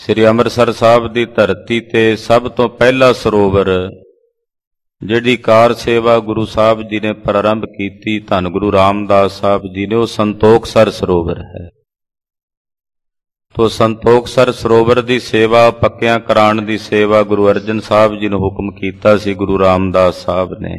ਸ੍ਰੀ ਅੰਮ੍ਰਿਤਸਰ ਸਾਹਿਬ ਦੀ ਧਰਤੀ ਤੇ ਸਭ ਤੋਂ ਪਹਿਲਾ ਸਰੋਵਰ ਜਿਹੜੀ ਕਾਰ ਸੇਵਾ ਗੁਰੂ ਸਾਹਿਬ ਜੀ ਨੇ ਪ੍ਰਾਰੰਭ ਕੀਤੀ, ਧੰਨ ਗੁਰੂ ਰਾਮਦਾਸ ਸਾਹਿਬ ਜੀ ਨੇ, ਉਹ ਸੰਤੋਖਸਰ ਸਰੋਵਰ ਹੈ। ਤੋ ਸੰਤੋਖਸਰ ਸਰੋਵਰ ਦੀ ਸੇਵਾ, ਪੱਕਿਆਂ ਕਰਾਉਣ ਦੀ ਸੇਵਾ ਗੁਰੂ ਅਰਜਨ ਸਾਹਿਬ ਜੀ ਨੂੰ ਹੁਕਮ ਕੀਤਾ ਸੀ ਗੁਰੂ ਰਾਮਦਾਸ ਸਾਹਿਬ ਨੇ,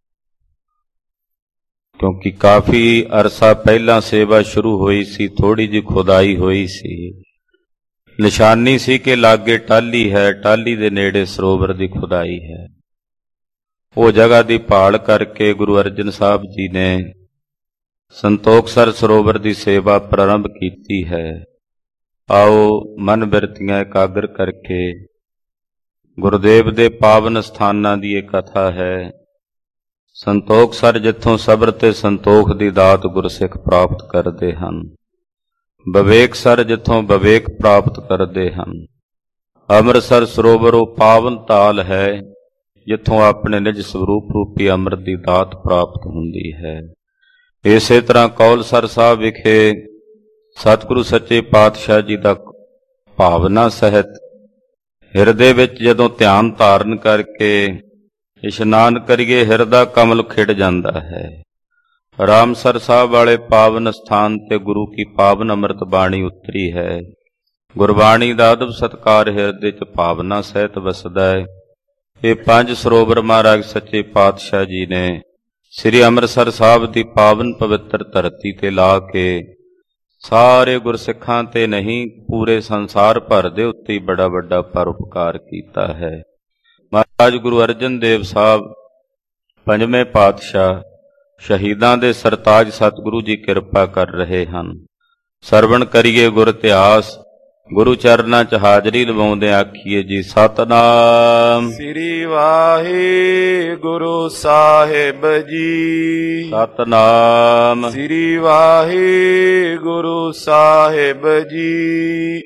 ਕਿਉਂਕਿ ਕਾਫੀ ਅਰਸਾ ਪਹਿਲਾਂ ਸੇਵਾ ਸ਼ੁਰੂ ਹੋਈ ਸੀ, ਥੋੜੀ ਜਿਹੀ ਖੁਦਾਈ ਹੋਈ ਸੀ। ਨਿਸ਼ਾਨੀ ਸੀ ਕਿ ਲਾਗੇ ਟਾਹਲੀ ਹੈ, ਟਾਹਲੀ ਦੇ ਨੇੜੇ ਸਰੋਵਰ ਦੀ ਖੁਦਾਈ ਹੈ। ਉਹ ਜਗ੍ਹਾ ਦੀ ਭਾਲ ਕਰਕੇ ਗੁਰੂ ਅਰਜਨ ਸਾਹਿਬ ਜੀ ਨੇ ਸੰਤੋਖਸਰ ਸਰੋਵਰ ਦੀ ਸੇਵਾ ਪ੍ਰਾਰੰਭ ਕੀਤੀ ਹੈ। ਆਓ ਮਨ ਬਿਰਤੀਆਂ ਇਕਾਗਰ ਕਰਕੇ ਗੁਰਦੇਵ ਦੇ ਪਾਵਨ ਸਥਾਨਾਂ ਦੀ ਇਹ ਕਥਾ ਹੈ। ਸੰਤੋਖਸਰ ਜਿੱਥੋਂ ਸਬਰ ਤੇ ਸੰਤੋਖ ਦੀ ਦਾਤ ਗੁਰਸਿੱਖ ਪ੍ਰਾਪਤ ਕਰਦੇ ਹਨ, ਵਿਵੇਕਸਰ ਜਿੱਥੋਂ ਵਿਵੇਕ ਪ੍ਰਾਪਤ ਕਰਦੇ ਹਨ। ਅੰਮ੍ਰਿਤਸਰ ਸਰੋਵਰ ਉਹ ਪਾਵਨ ਤਾਲ ਹੈ ਜਿੱਥੋਂ ਆਪਣੇ ਨਿਜ ਸਰੂਪ ਰੂਪੀ ਅੰਮ੍ਰਿਤ ਦੀ ਦਾਤ ਪ੍ਰਾਪਤ ਹੁੰਦੀ ਹੈ। ਇਸੇ ਤਰ੍ਹਾਂ ਕੌਲਸਰ ਸਾਹਿਬ ਵਿਖੇ ਸਤਿਗੁਰੂ ਸੱਚੇ ਪਾਤਸ਼ਾਹ ਜੀ ਦਾ ਭਾਵਨਾ ਸਹਿਤ ਹਿਰਦੇ ਵਿੱਚ ਜਦੋਂ ਧਿਆਨ ਧਾਰਨ ਕਰਕੇ ਇਸ਼ਨਾਨ ਕਰੀਏ, ਹਿਰਦਾ ਕਮਲ ਖਿੜ ਜਾਂਦਾ ਹੈ। ਰਾਮਸਰ ਸਾਹਿਬ ਵਾਲੇ ਪਾਵਨ ਸਥਾਨ ਤੇ ਗੁਰੂ ਕੀ ਪਾਵਨ ਅੰਮ੍ਰਿਤ ਬਾਣੀ ਉਤਰੀ ਹੈ। ਗੁਰਬਾਣੀ ਦਾ ਅਦਬ ਸਤਕਾਰ ਹਿਰਦੇ 'ਚ ਭਾਵਨਾ ਸਹਿਤ ਵਸਦਾ ਹੈ। ਇਹ ਪੰਜ ਸਰੋਵਰ ਮਹਾਰਾਜ ਸੱਚੇ ਪਾਤਸ਼ਾਹ ਜੀ ਨੇ ਸ੍ਰੀ ਅੰਮ੍ਰਿਤਸਰ ਸਾਹਿਬ ਦੀ ਪਾਵਨ ਪਵਿੱਤਰ ਧਰਤੀ ਤੇ ਲਾ ਕੇ ਸਾਰੇ ਗੁਰਸਿੱਖਾਂ ਤੇ ਨਹੀਂ, ਪੂਰੇ ਸੰਸਾਰ ਭਰ ਦੇ ਉੱਤੇ ਹੀ ਬੜਾ ਵੱਡਾ ਪਰਉਪਕਾਰ ਕੀਤਾ ਹੈ। ਮਹਾਰਾਜ ਗੁਰੂ ਅਰਜਨ ਦੇਵ ਸਾਹਿਬ ਪੰਜਵੇਂ ਪਾਤਸ਼ਾਹ ਸ਼ਹੀਦਾਂ ਦੇ ਸਰਤਾਜ ਸਤਿਗੁਰੂ ਜੀ ਕਿਰਪਾ ਕਰ ਰਹੇ ਹਨ। ਸਰਵਣ ਕਰੀਏ ਗੁਰ ਇਤਿਹਾਸ, ਗੁਰੂ ਚਰਨਾਂ 'ਚ ਹਾਜ਼ਰੀ ਲਵਾਉਂਦੇ ਆਖੀਏ ਜੀ ਸਤਨਾਮ ਸ੍ਰੀ ਵਾਹਿਗੁਰੂ ਸਾਹਿਬ ਜੀ। ਸਤਨਾਮ ਸ੍ਰੀ ਵਾਹਿਗੁਰੂ ਸਾਹਿਬ ਜੀ।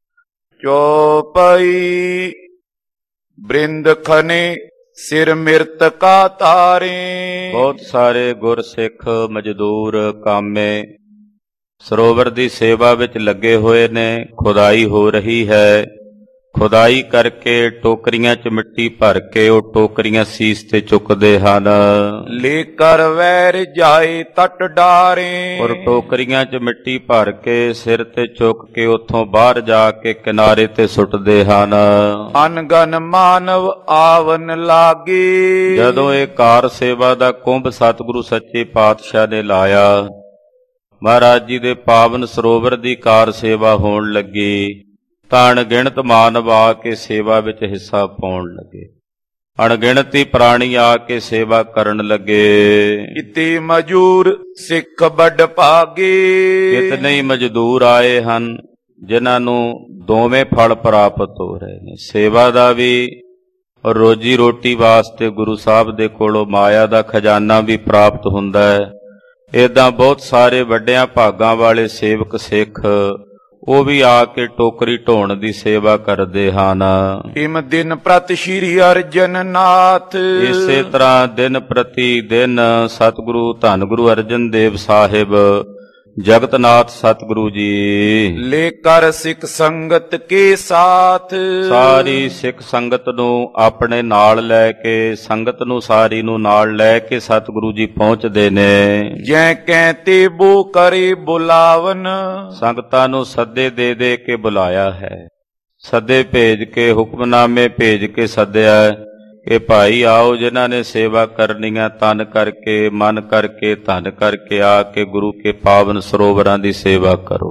ਚੌਪਈ ਬ੍ਰਿੰਦ ਖਨੇ ਸਿਰ ਮਿਰਤ ਕਾ ਤਾਰੇ। ਬਹੁਤ ਸਾਰੇ ਗੁਰਸਿੱਖ ਮਜ਼ਦੂਰ ਕਾਮੇ ਸਰੋਵਰ ਦੀ ਸੇਵਾ ਵਿੱਚ ਲੱਗੇ ਹੋਏ ਨੇ। ਖੁਦਾਈ ਹੋ ਰਹੀ ਹੈ। ਖੁਦਾਈ ਕਰਕੇ ਟੋਕਰੀਆਂ 'ਚ ਮਿੱਟੀ ਭਰ ਕੇ ਉਹ ਟੋਕਰੀਆਂ ਸੀਸ ਤੇ ਚੁੱਕਦੇ ਹਨ। ਲੇਕਰ ਵੈਰ ਜਾਏ ਤਟ ਡਾਰੇ। ਔਰ ਟੋਕਰੀਆਂ 'ਚ ਮਿੱਟੀ ਭਰ ਕੇ ਸਿਰ ਤੇ ਚੁੱਕ ਕੇ ਉੱਥੋਂ ਬਾਹਰ ਜਾ ਕੇ ਕਿਨਾਰੇ ਤੇ ਸੁੱਟਦੇ ਹਨ। ਅਨਗਨ ਮਾਨਵ ਆਵਨ ਲਾਗੇ। ਜਦੋਂ ਇਹ ਕਾਰ ਸੇਵਾ ਦਾ ਕੁੰਭ ਸਤਿਗੁਰੂ ਸੱਚੇ ਪਾਤਸ਼ਾਹ ਨੇ ਲਾਇਆ, ਮਹਾਰਾਜ ਜੀ ਦੇ ਪਾਵਨ ਸਰੋਵਰ ਦੀ ਕਾਰ ਸੇਵਾ ਹੋਣ ਲੱਗੀ, ਤਾਂ ਅਣਗਿਣਤ ਮਾਨਵ ਆ ਕੇ ਸੇਵਾ ਵਿੱਚ ਹਿੱਸਾ ਪਾਉਣ ਲੱਗੇ। ਅਣਗਿਣਤ ਹੀ ਪ੍ਰਾਣੀ ਆ ਕੇ ਸੇਵਾ ਕਰਨ ਲੱਗੇ। ਕਿਤੇ ਮਜ਼ਦੂਰ ਸਿੱਖ ਵੱਡ ਭਾਗੇ। ਕਿਤਨੇ ਹੀ ਮਜ਼ਦੂਰ ਆਏ ਹਨ ਜਿਨ੍ਹਾਂ ਨੂੰ ਦੋਵੇਂ ਫਲ ਪ੍ਰਾਪਤ ਹੋ ਰਹੇ ਨੇ, ਸੇਵਾ ਦਾ ਵੀ ਔਰ ਰੋਜੀ ਰੋਟੀ ਵਾਸਤੇ ਗੁਰੂ ਸਾਹਿਬ ਦੇ ਕੋਲੋਂ ਮਾਇਆ ਦਾ ਖਜ਼ਾਨਾ ਵੀ ਪ੍ਰਾਪਤ ਹੁੰਦਾ ਹੈ। ਏਦਾਂ ਬਹੁਤ ਸਾਰੇ ਵੱਡਿਆਂ ਭਾਗਾਂ ਵਾਲੇ ਸੇਵਕ ਸਿੱਖ ਉਹ ਵੀ ਆ ਕੇ ਟੋਕਰੀ ਢੋਣ ਦੀ ਸੇਵਾ ਕਰਦੇ ਹਨ। ਇਮ ਦਿਨ ਪ੍ਰਤ ਸ਼੍ਰੀ ਅਰਜਨ ਨਾਥ। ਇਸੇ ਤਰ੍ਹਾਂ ਦਿਨ ਪ੍ਰਤੀ ਦਿਨ ਸਤਿਗੁਰੂ ਧੰਨ ਗੁਰੂ ਅਰਜਨ ਦੇਵ ਸਾਹਿਬ ਜਗਤਨਾਥ ਸਤਿਗੁਰੂ ਜੀ ਲੈ ਕਰ ਸਿੱਖ ਸੰਗਤ ਕੇ ਸਾਥ। ਸਾਰੀ ਸਿੱਖ ਸੰਗਤ ਨੂੰ ਆਪਣੇ ਨਾਲ ਲੈ ਕੇ, ਸੰਗਤ ਨੂੰ ਸਾਰੀ ਨੂੰ ਨਾਲ ਲੈ ਕੇ ਸਤਿਗੁਰੂ ਜੀ ਪਹੁੰਚਦੇ ਨੇ। ਜੈ ਕਹਿ ਤੇ ਬੋ ਕਰੇ ਬੁਲਾਵਨ। ਸੰਗਤਾਂ ਨੂੰ ਸੱਦੇ ਦੇ ਦੇ ਕੇ ਬੁਲਾਇਆ ਹੈ, ਸੱਦੇ ਭੇਜ ਕੇ, ਹੁਕਮਨਾਮੇ ਭੇਜ ਕੇ ਸੱਦਿਆ ਕਿ ਭਾਈ ਆਓ, ਜਿਨ੍ਹਾਂ ਨੇ ਸੇਵਾ ਕਰਨੀ ਆ ਤਨ ਕਰਕੇ, ਮਨ ਕਰਕੇ, ਧਨ ਕਰਕੇ ਆ ਕੇ ਗੁਰੂ ਕੇ ਪਾਵਨ ਸਰੋਵਰਾਂ ਦੀ ਸੇਵਾ ਕਰੋ।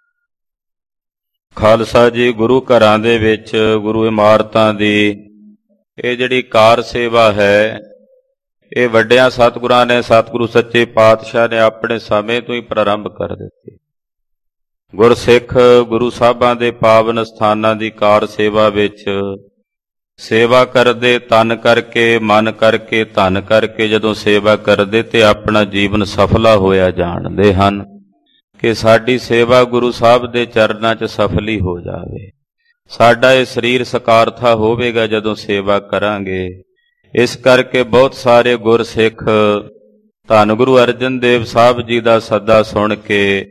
ਖਾਲਸਾ ਜੀ, ਗੁਰੂ ਘਰਾਂ ਦੇ ਵਿੱਚ, ਗੁਰੂ ਇਮਾਰਤਾਂ ਦੀ ਇਹ ਜਿਹੜੀ ਕਾਰ ਸੇਵਾ ਹੈ, ਇਹ ਵੱਡਿਆਂ ਸਤਿਗੁਰਾਂ ਨੇ, ਸਤਿਗੁਰੂ ਸੱਚੇ ਪਾਤਸ਼ਾਹ ਨੇ ਆਪਣੇ ਸਮੇਂ ਤੋਂ ਹੀ ਪ੍ਰਾਰੰਭ ਕਰ ਦਿੱਤੀ। ਗੁਰਸਿੱਖ ਗੁਰੂ ਸਾਹਿਬਾਂ ਦੇ ਪਾਵਨ ਸਥਾਨਾਂ ਦੀ ਕਾਰ ਸੇਵਾ ਵਿੱਚ ਸੇਵਾ ਕਰਦੇ, ਤਨ ਕਰਕੇ, ਮਨ ਕਰਕੇ, ਧਨ ਕਰਕੇ ਜਦੋਂ ਸੇਵਾ ਕਰਦੇ ਤੇ ਆਪਣਾ ਜੀਵਨ ਸਫਲਾ ਹੋਇਆ ਜਾਣਦੇ ਹਨ ਕਿ ਸਾਡੀ ਸੇਵਾ ਗੁਰੂ ਸਾਹਿਬ ਦੇ ਚਰਨਾਂ 'ਚ ਸਫਲੀ ਹੋ ਜਾਵੇ। ਸਾਡਾ ਇਹ ਸਰੀਰ ਸਕਾਰਥਾ ਹੋਵੇਗਾ ਜਦੋਂ ਸੇਵਾ ਕਰਾਂਗੇ। ਇਸ ਕਰਕੇ ਬਹੁਤ ਸਾਰੇ ਗੁਰਸਿੱਖ ਧੰਨ ਗੁਰੂ ਅਰਜਨ ਦੇਵ ਸਾਹਿਬ ਜੀ ਦਾ ਸੱਦਾ ਸੁਣ ਕੇ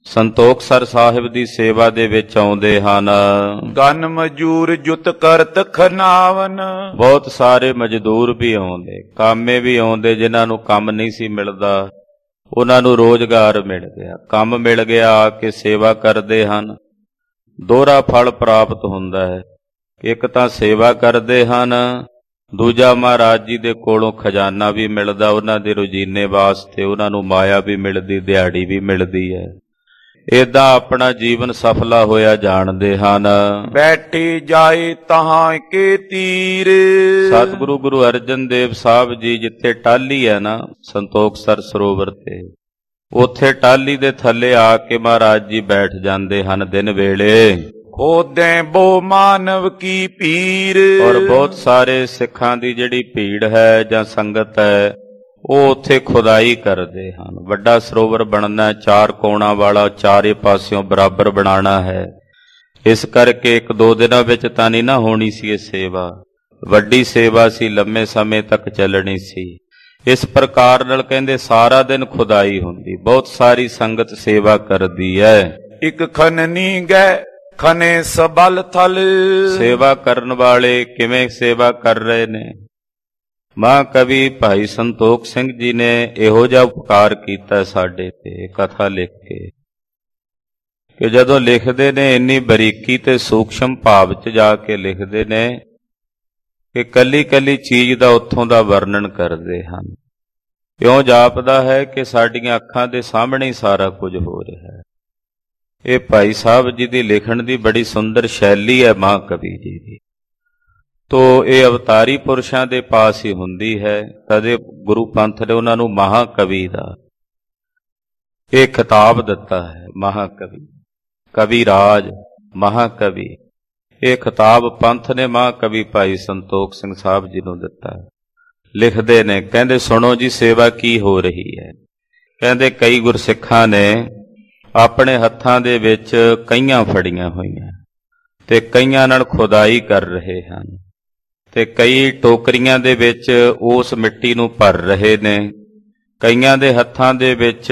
ਸੰਤੋਖਸਰ ਸਾਹਿਬ ਦੀ ਸੇਵਾ ਦੇ ਵਿੱਚ ਆਉਂਦੇ ਹਨ। ਗਨ ਮਜੂਰ ਜੁਤ ਕਰਤ ਖਨਾਵਨ। ਬਹੁਤ ਸਾਰੇ ਮਜ਼ਦੂਰ ਵੀ ਆਉਂਦੇ, ਕਾਮੇ ਵੀ ਆਉਂਦੇ, ਜਿਨ੍ਹਾਂ ਨੂੰ ਕੰਮ ਨਹੀਂ ਸੀ ਮਿਲਦਾ, ਉਹਨਾਂ ਨੂੰ ਰੋਜ਼ਗਾਰ ਮਿਲ ਗਿਆ, ਕੰਮ ਮਿਲ ਗਿਆ, ਆ ਕੇ ਸੇਵਾ ਕਰਦੇ ਹਨ। ਦੋਹਰਾ ਫਲ ਪ੍ਰਾਪਤ ਹੁੰਦਾ ਹੈ। ਇੱਕ ਤਾਂ ਸੇਵਾ ਕਰਦੇ ਹਨ, ਦੂਜਾ ਮਹਾਰਾਜ ਜੀ ਦੇ ਕੋਲੋਂ ਖਜ਼ਾਨਾ ਵੀ ਮਿਲਦਾ, ਉਹਨਾਂ ਦੇ ਰੋਜ਼ੀਨੇ ਵਾਸਤੇ ਉਹਨਾਂ ਨੂੰ ਮਾਇਆ ਵੀ ਮਿਲਦੀ, ਦਿਹਾੜੀ ਵੀ ਮਿਲਦੀ ਹੈ। ਏਦਾਂ ਆਪਣਾ ਜੀਵਨ ਸਫਲਾ ਹੋਇਆ ਜਾਣਦੇ ਹਨ। ਬੈਠੇ ਜਾਏ ਤਹਾਂ ਕੇ ਤੀਰ। ਸਤਿਗੁਰੂ ਗੁਰੂ ਅਰਜਨ ਦੇਵ ਸਾਹਿਬ ਜੀ ਜਿੱਥੇ ਟਾਹਲੀ ਹੈ ਨਾ, ਸੰਤੋਖਸਰ ਸਰੋਵਰ ਤੇ, ਉੱਥੇ ਟਾਹਲੀ ਦੇ ਥੱਲੇ ਆ ਕੇ ਮਹਾਰਾਜ ਜੀ ਬੈਠ ਜਾਂਦੇ ਹਨ ਦਿਨ ਵੇਲੇ। ਖੋਦੇ ਬੋ ਮਾਨਵ ਕੀ ਪੀਰ। ਔਰ ਬਹੁਤ ਸਾਰੇ ਸਿੱਖਾਂ ਦੀ ਜਿਹੜੀ ਭੀੜ ਹੈ ਜਾਂ ਸੰਗਤ ਹੈ, ਉਹ ਉੱਥੇ ਖੁਦਾਈ ਕਰਦੇ ਹਨ। ਵੱਡਾ ਸਰੋਵਰ ਬਣਨਾ, 4 ਕੋਣਾਂ ਵਾਲਾ, ਚਾਰੇ ਪਾਸਿਓਂ ਬਰਾਬਰ ਬਣਾਉਣਾ ਹੈ। ਇਸ ਕਰਕੇ 1-2 ਦਿਨਾਂ ਵਿੱਚ ਤਾਂ ਨਹੀਂ ਨਾ ਹੋਣੀ ਸੀ ਇਹ ਸੇਵਾ। ਵੱਡੀ ਸੇਵਾ ਸੀ, ਲੰਮੇ ਸਮੇਂ ਤੱਕ ਚੱਲਣੀ ਸੀ। ਇਸ ਪ੍ਰਕਾਰ ਨਾਲ ਕਹਿੰਦੇ ਸਾਰਾ ਦਿਨ ਖੁਦਾਈ ਹੁੰਦੀ, ਬਹੁਤ ਸਾਰੀ ਸੰਗਤ ਸੇਵਾ ਕਰਦੀ ਹੈ। ਇੱਕ ਖਨਨੀ ਗਏ ਖਨੇ ਸਬਲ ਥਲ। ਸੇਵਾ ਕਰਨ ਵਾਲੇ ਕਿਵੇਂ ਸੇਵਾ ਕਰ ਰਹੇ ਨੇ? ਮਹਾਂਕਵੀ ਭਾਈ ਸੰਤੋਖ ਸਿੰਘ ਜੀ ਨੇ ਇਹੋ ਜਿਹਾ ਉਪਕਾਰ ਕੀਤਾ ਸਾਡੇ ਤੇ ਕਥਾ ਲਿਖ ਕੇ, ਕਿ ਜਦੋਂ ਲਿਖਦੇ ਨੇ ਇੰਨੀ ਬਰੀਕੀ ਤੇ ਸੂਖਸ਼ਮ ਭਾਵ 'ਚ ਜਾ ਕੇ ਲਿਖਦੇ ਨੇ ਕਿ ਕੱਲੀ ਕੱਲੀ ਚੀਜ਼ ਦਾ ਉੱਥੋਂ ਦਾ ਵਰਣਨ ਕਰਦੇ ਹਨ। ਇਉਂ ਜਾਪਦਾ ਹੈ ਕਿ ਸਾਡੀਆਂ ਅੱਖਾਂ ਦੇ ਸਾਹਮਣੇ ਹੀ ਸਾਰਾ ਕੁਝ ਹੋ ਰਿਹਾ ਹੈ। ਇਹ ਭਾਈ ਸਾਹਿਬ ਜੀ ਦੀ ਲਿਖਣ ਦੀ ਬੜੀ ਸੁੰਦਰ ਸ਼ੈਲੀ ਹੈ ਮਹਾਂਕਵੀ ਜੀ ਦੀ। ਤੋ ਇਹ ਅਵਤਾਰੀ ਪੁਰਸ਼ਾਂ ਦੇ ਪਾਸ ਹੀ ਹੁੰਦੀ ਹੈ। ਕਦੇ ਗੁਰੂ ਪੰਥ ਨੇ ਉਹਨਾਂ ਨੂੰ ਮਹਾਂਕਵੀ ਦਾ ਇਹ ਖਿਤਾਬ ਦਿੱਤਾ ਹੈ। ਮਹਾਂਕਵੀ, ਕਵੀ ਰਾਜ, ਮਹਾਂਕਵੀ, ਇਹ ਖਿਤਾਬ ਪੰਥ ਨੇ ਮਹਾਂਕਵੀ ਭਾਈ ਸੰਤੋਖ ਸਿੰਘ ਸਾਹਿਬ ਜੀ ਨੂੰ ਦਿੱਤਾ। ਲਿਖਦੇ ਨੇ, ਕਹਿੰਦੇ ਸੁਣੋ ਜੀ ਸੇਵਾ ਕੀ ਹੋ ਰਹੀ ਹੈ। ਕਹਿੰਦੇ ਕਈ ਗੁਰਸਿੱਖਾਂ ਨੇ ਆਪਣੇ ਹੱਥਾਂ ਦੇ ਵਿੱਚ ਕਈਆਂ ਫੜੀਆਂ ਹੋਈਆਂ ਤੇ ਕਈਆਂ ਨਾਲ ਖੁਦਾਈ ਕਰ ਰਹੇ ਹਨ, ਤੇ ਕਈ ਟੋਕਰੀਆਂ ਦੇ ਵਿੱਚ ਉਸ ਮਿੱਟੀ ਨੂੰ ਭਰ ਰਹੇ ਨੇ। ਕਈਆਂ ਦੇ ਹੱਥਾਂ ਦੇ ਵਿੱਚ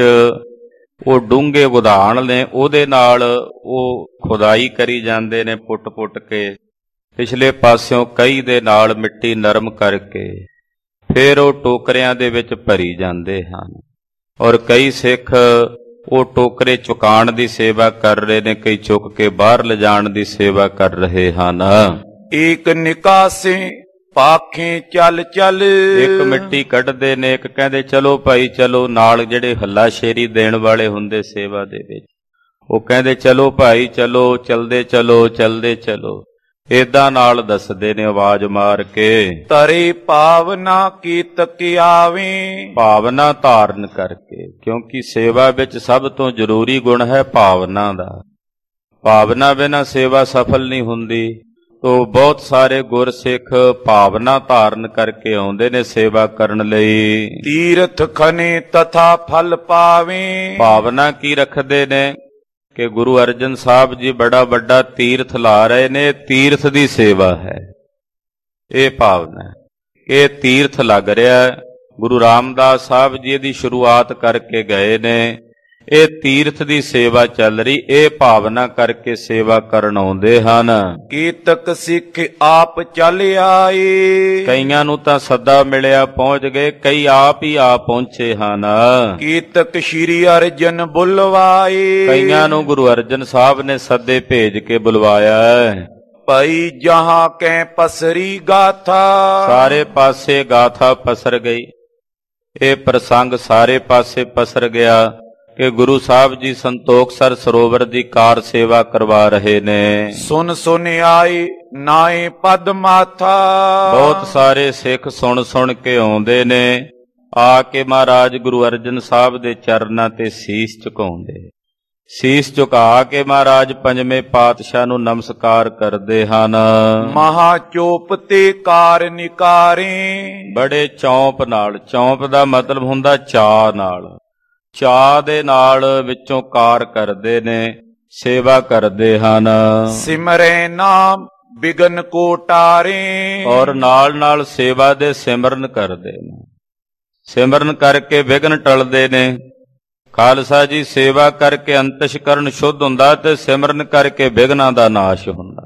ਉਹ ਡੂੰਘੇ ਉਧਾਣ ਨੇ, ਉਹਦੇ ਨਾਲ ਉਹ ਖੁਦਾਈ ਕਰੀ ਜਾਂਦੇ ਨੇ, ਪੁੱਟ-ਪੁੱਟ ਕੇ ਪਿਛਲੇ ਪਾਸਿਓਂ ਕਈ ਦੇ ਨਾਲ ਮਿੱਟੀ ਨਰਮ ਕਰਕੇ ਫਿਰ ਉਹ ਟੋਕਰਿਆਂ ਦੇ ਵਿੱਚ ਭਰੀ ਜਾਂਦੇ ਹਨ। ਔਰ ਕਈ ਸਿੱਖ ਉਹ ਟੋਕਰੇ ਚੁਕਾਉਣ ਦੀ ਸੇਵਾ ਕਰ ਰਹੇ ਨੇ, ਕਈ ਚੁੱਕ ਕੇ ਬਾਹਰ ਲਿਜਾਣ ਦੀ ਸੇਵਾ ਕਰ ਰਹੇ ਹਨ। ਏਕ ਨਿਕਾਸੇ ਪਾਖੇ ਚੱਲ ਚੱਲ। ਇੱਕ ਮਿੱਟੀ ਕੱਢਦੇ ਨੇ, ਇੱਕ ਕਹਿੰਦੇ ਚਲੋ ਭਾਈ ਚਲੋ। ਨਾਲ ਜਿਹੜੇ ਹੱਲਾ ਸ਼ੇਰੀ ਦੇਣ ਵਾਲੇ ਹੁੰਦੇ ਸੇਵਾ ਦੇ ਵਿੱਚ, ਉਹ ਕਹਿੰਦੇ ਚਲੋ ਭਾਈ ਚਲੋ, ਚਲਦੇ ਚਲੋ, ਚਲਦੇ ਚਲੋ। ਏਦਾਂ ਨਾਲ ਦੱਸਦੇ ਨੇ ਆਵਾਜ਼ ਮਾਰ ਕੇ, ਤਰੇ ਭਾਵਨਾ ਕੀਤਕ ਆਵੇ। ਭਾਵਨਾ ਧਾਰਨ ਕਰਕੇ, ਕਿਉਂਕਿ ਸੇਵਾ ਵਿੱਚ ਸਭ ਤੋਂ ਜ਼ਰੂਰੀ ਗੁਣ ਹੈ ਭਾਵਨਾ ਦਾ। ਭਾਵਨਾ ਬਿਨਾਂ ਸੇਵਾ ਸਫਲ ਨਹੀਂ ਹੁੰਦੀ। ਤੋ ਬਹੁਤ ਸਾਰੇ ਗੁਰਸਿੱਖ ਭਾਵਨਾ ਧਾਰਨ ਕਰਕੇ ਆਉਂਦੇ ਨੇ ਸੇਵਾ ਕਰਨ ਲਈ। ਤੀਰਥ ਖਨੇ ਤਥਾ ਫਲ ਪਾਵੇ। ਭਾਵਨਾ ਕੀ ਰੱਖਦੇ ਨੇ ਕਿ ਗੁਰੂ ਅਰਜਨ ਸਾਹਿਬ ਜੀ ਬੜਾ ਵੱਡਾ ਤੀਰਥ ਲਾ ਰਹੇ ਨੇ, ਤੀਰਥ ਦੀ ਸੇਵਾ ਹੈ। ਇਹ ਭਾਵਨਾ, ਇਹ ਤੀਰਥ ਲੱਗ ਰਿਹਾ। ਗੁਰੂ ਰਾਮਦਾਸ ਸਾਹਿਬ ਜੀ ਦੀ ਸ਼ੁਰੂਆਤ ਕਰਕੇ ਗਏ ਨੇ, ਇਹ ਤੀਰਥ ਦੀ ਸੇਵਾ ਚੱਲ ਰਹੀ। ਇਹ ਭਾਵਨਾ ਕਰਕੇ ਸੇਵਾ ਕਰਨ ਆਉਂਦੇ ਹਨ। ਕੀਤਕ ਸਿੱਖ ਆਪ ਚੱਲ ਆਏ। ਕਈਆਂ ਨੂੰ ਤਾਂ ਸੱਦਾ ਮਿਲਿਆ, ਪਹੁੰਚ ਗਏ, ਕਈ ਆਪ ਹੀ ਆ ਪਹੁੰਚੇ ਹਨ। ਕੀਤਕ ਸ਼੍ਰੀ ਅਰਜਨ ਬੁਲਵਾਏ। ਕਈਆਂ ਨੂੰ ਗੁਰੂ ਅਰਜਨ ਸਾਹਿਬ ਨੇ ਸੱਦੇ ਭੇਜ ਕੇ ਬੁਲਵਾਇਆ ਹੈ। ਭਾਈ ਜਹਾਂ ਕੈ ਪਸਰੀ ਗਾਥਾ। ਸਾਰੇ ਪਾਸੇ ਗਾਥਾ ਪਸਰ ਗਈ। ਇਹ ਪ੍ਰਸੰਗ ਸਾਰੇ ਪਾਸੇ ਪਸਰ ਗਿਆ ਕਿ ਗੁਰੂ ਸਾਹਿਬ ਜੀ ਸੰਤੋਖਸਰ ਸਰੋਵਰ ਦੀ ਕਾਰ ਸੇਵਾ ਕਰਵਾ ਰਹੇ ਨੇ। ਸੁਨ ਸੁਨ ਆਏ ਨਾਏ ਪਦ ਮਾਥਾ। ਬਹੁਤ ਸਾਰੇ ਸਿੱਖ ਸੁਣ ਸੁਣ ਕੇ ਆਉਂਦੇ ਨੇ, ਆ ਕੇ ਮਹਾਰਾਜ ਗੁਰੂ ਅਰਜਨ ਸਾਹਿਬ ਦੇ ਚਰਨਾਂ ਤੇ ਸੀਸ ਝੁਕਾਉਂਦੇ। ਸੀਸ ਝੁਕਾ ਕੇ ਮਹਾਰਾਜ ਪੰਜਵੇਂ ਪਾਤਸ਼ਾਹ ਨੂੰ ਨਮਸਕਾਰ ਕਰਦੇ ਹਨ। ਮਹਾ ਚੋਪ ਤੇ ਕਾਰ ਨਿਕਾਰੇ। ਬੜੇ ਚੌਂਪ ਨਾਲ, ਚੌਂਪ ਦਾ ਮਤਲਬ ਹੁੰਦਾ ਚਾਅ ਨਾਲ, ਚਾਅ ਦੇ ਨਾਲ ਵਿੱਚੋਂ ਕਾਰ ਕਰਦੇ ਨੇ, ਸੇਵਾ ਕਰਦੇ ਹਨ। ਸਿਮਰੈ ਨਾਮ ਬਿਗਨ ਕੋ ਟਾਰੇ। ਔਰ ਨਾਲ ਨਾਲ ਸੇਵਾ ਦੇ ਸਿਮਰਨ ਕਰਦੇ ਨੇ। ਸਿਮਰਨ ਕਰਕੇ ਵਿਘਨ ਟਲਦੇ ਨੇ। ਖਾਲਸਾ ਜੀ, ਸੇਵਾ ਕਰਕੇ ਅੰਤਸ਼ਕਰਨ ਸ਼ੁੱਧ ਹੁੰਦਾ ਤੇ ਸਿਮਰਨ ਕਰਕੇ ਵਿਘਨਾਂ ਦਾ ਨਾਸ਼ ਹੁੰਦਾ।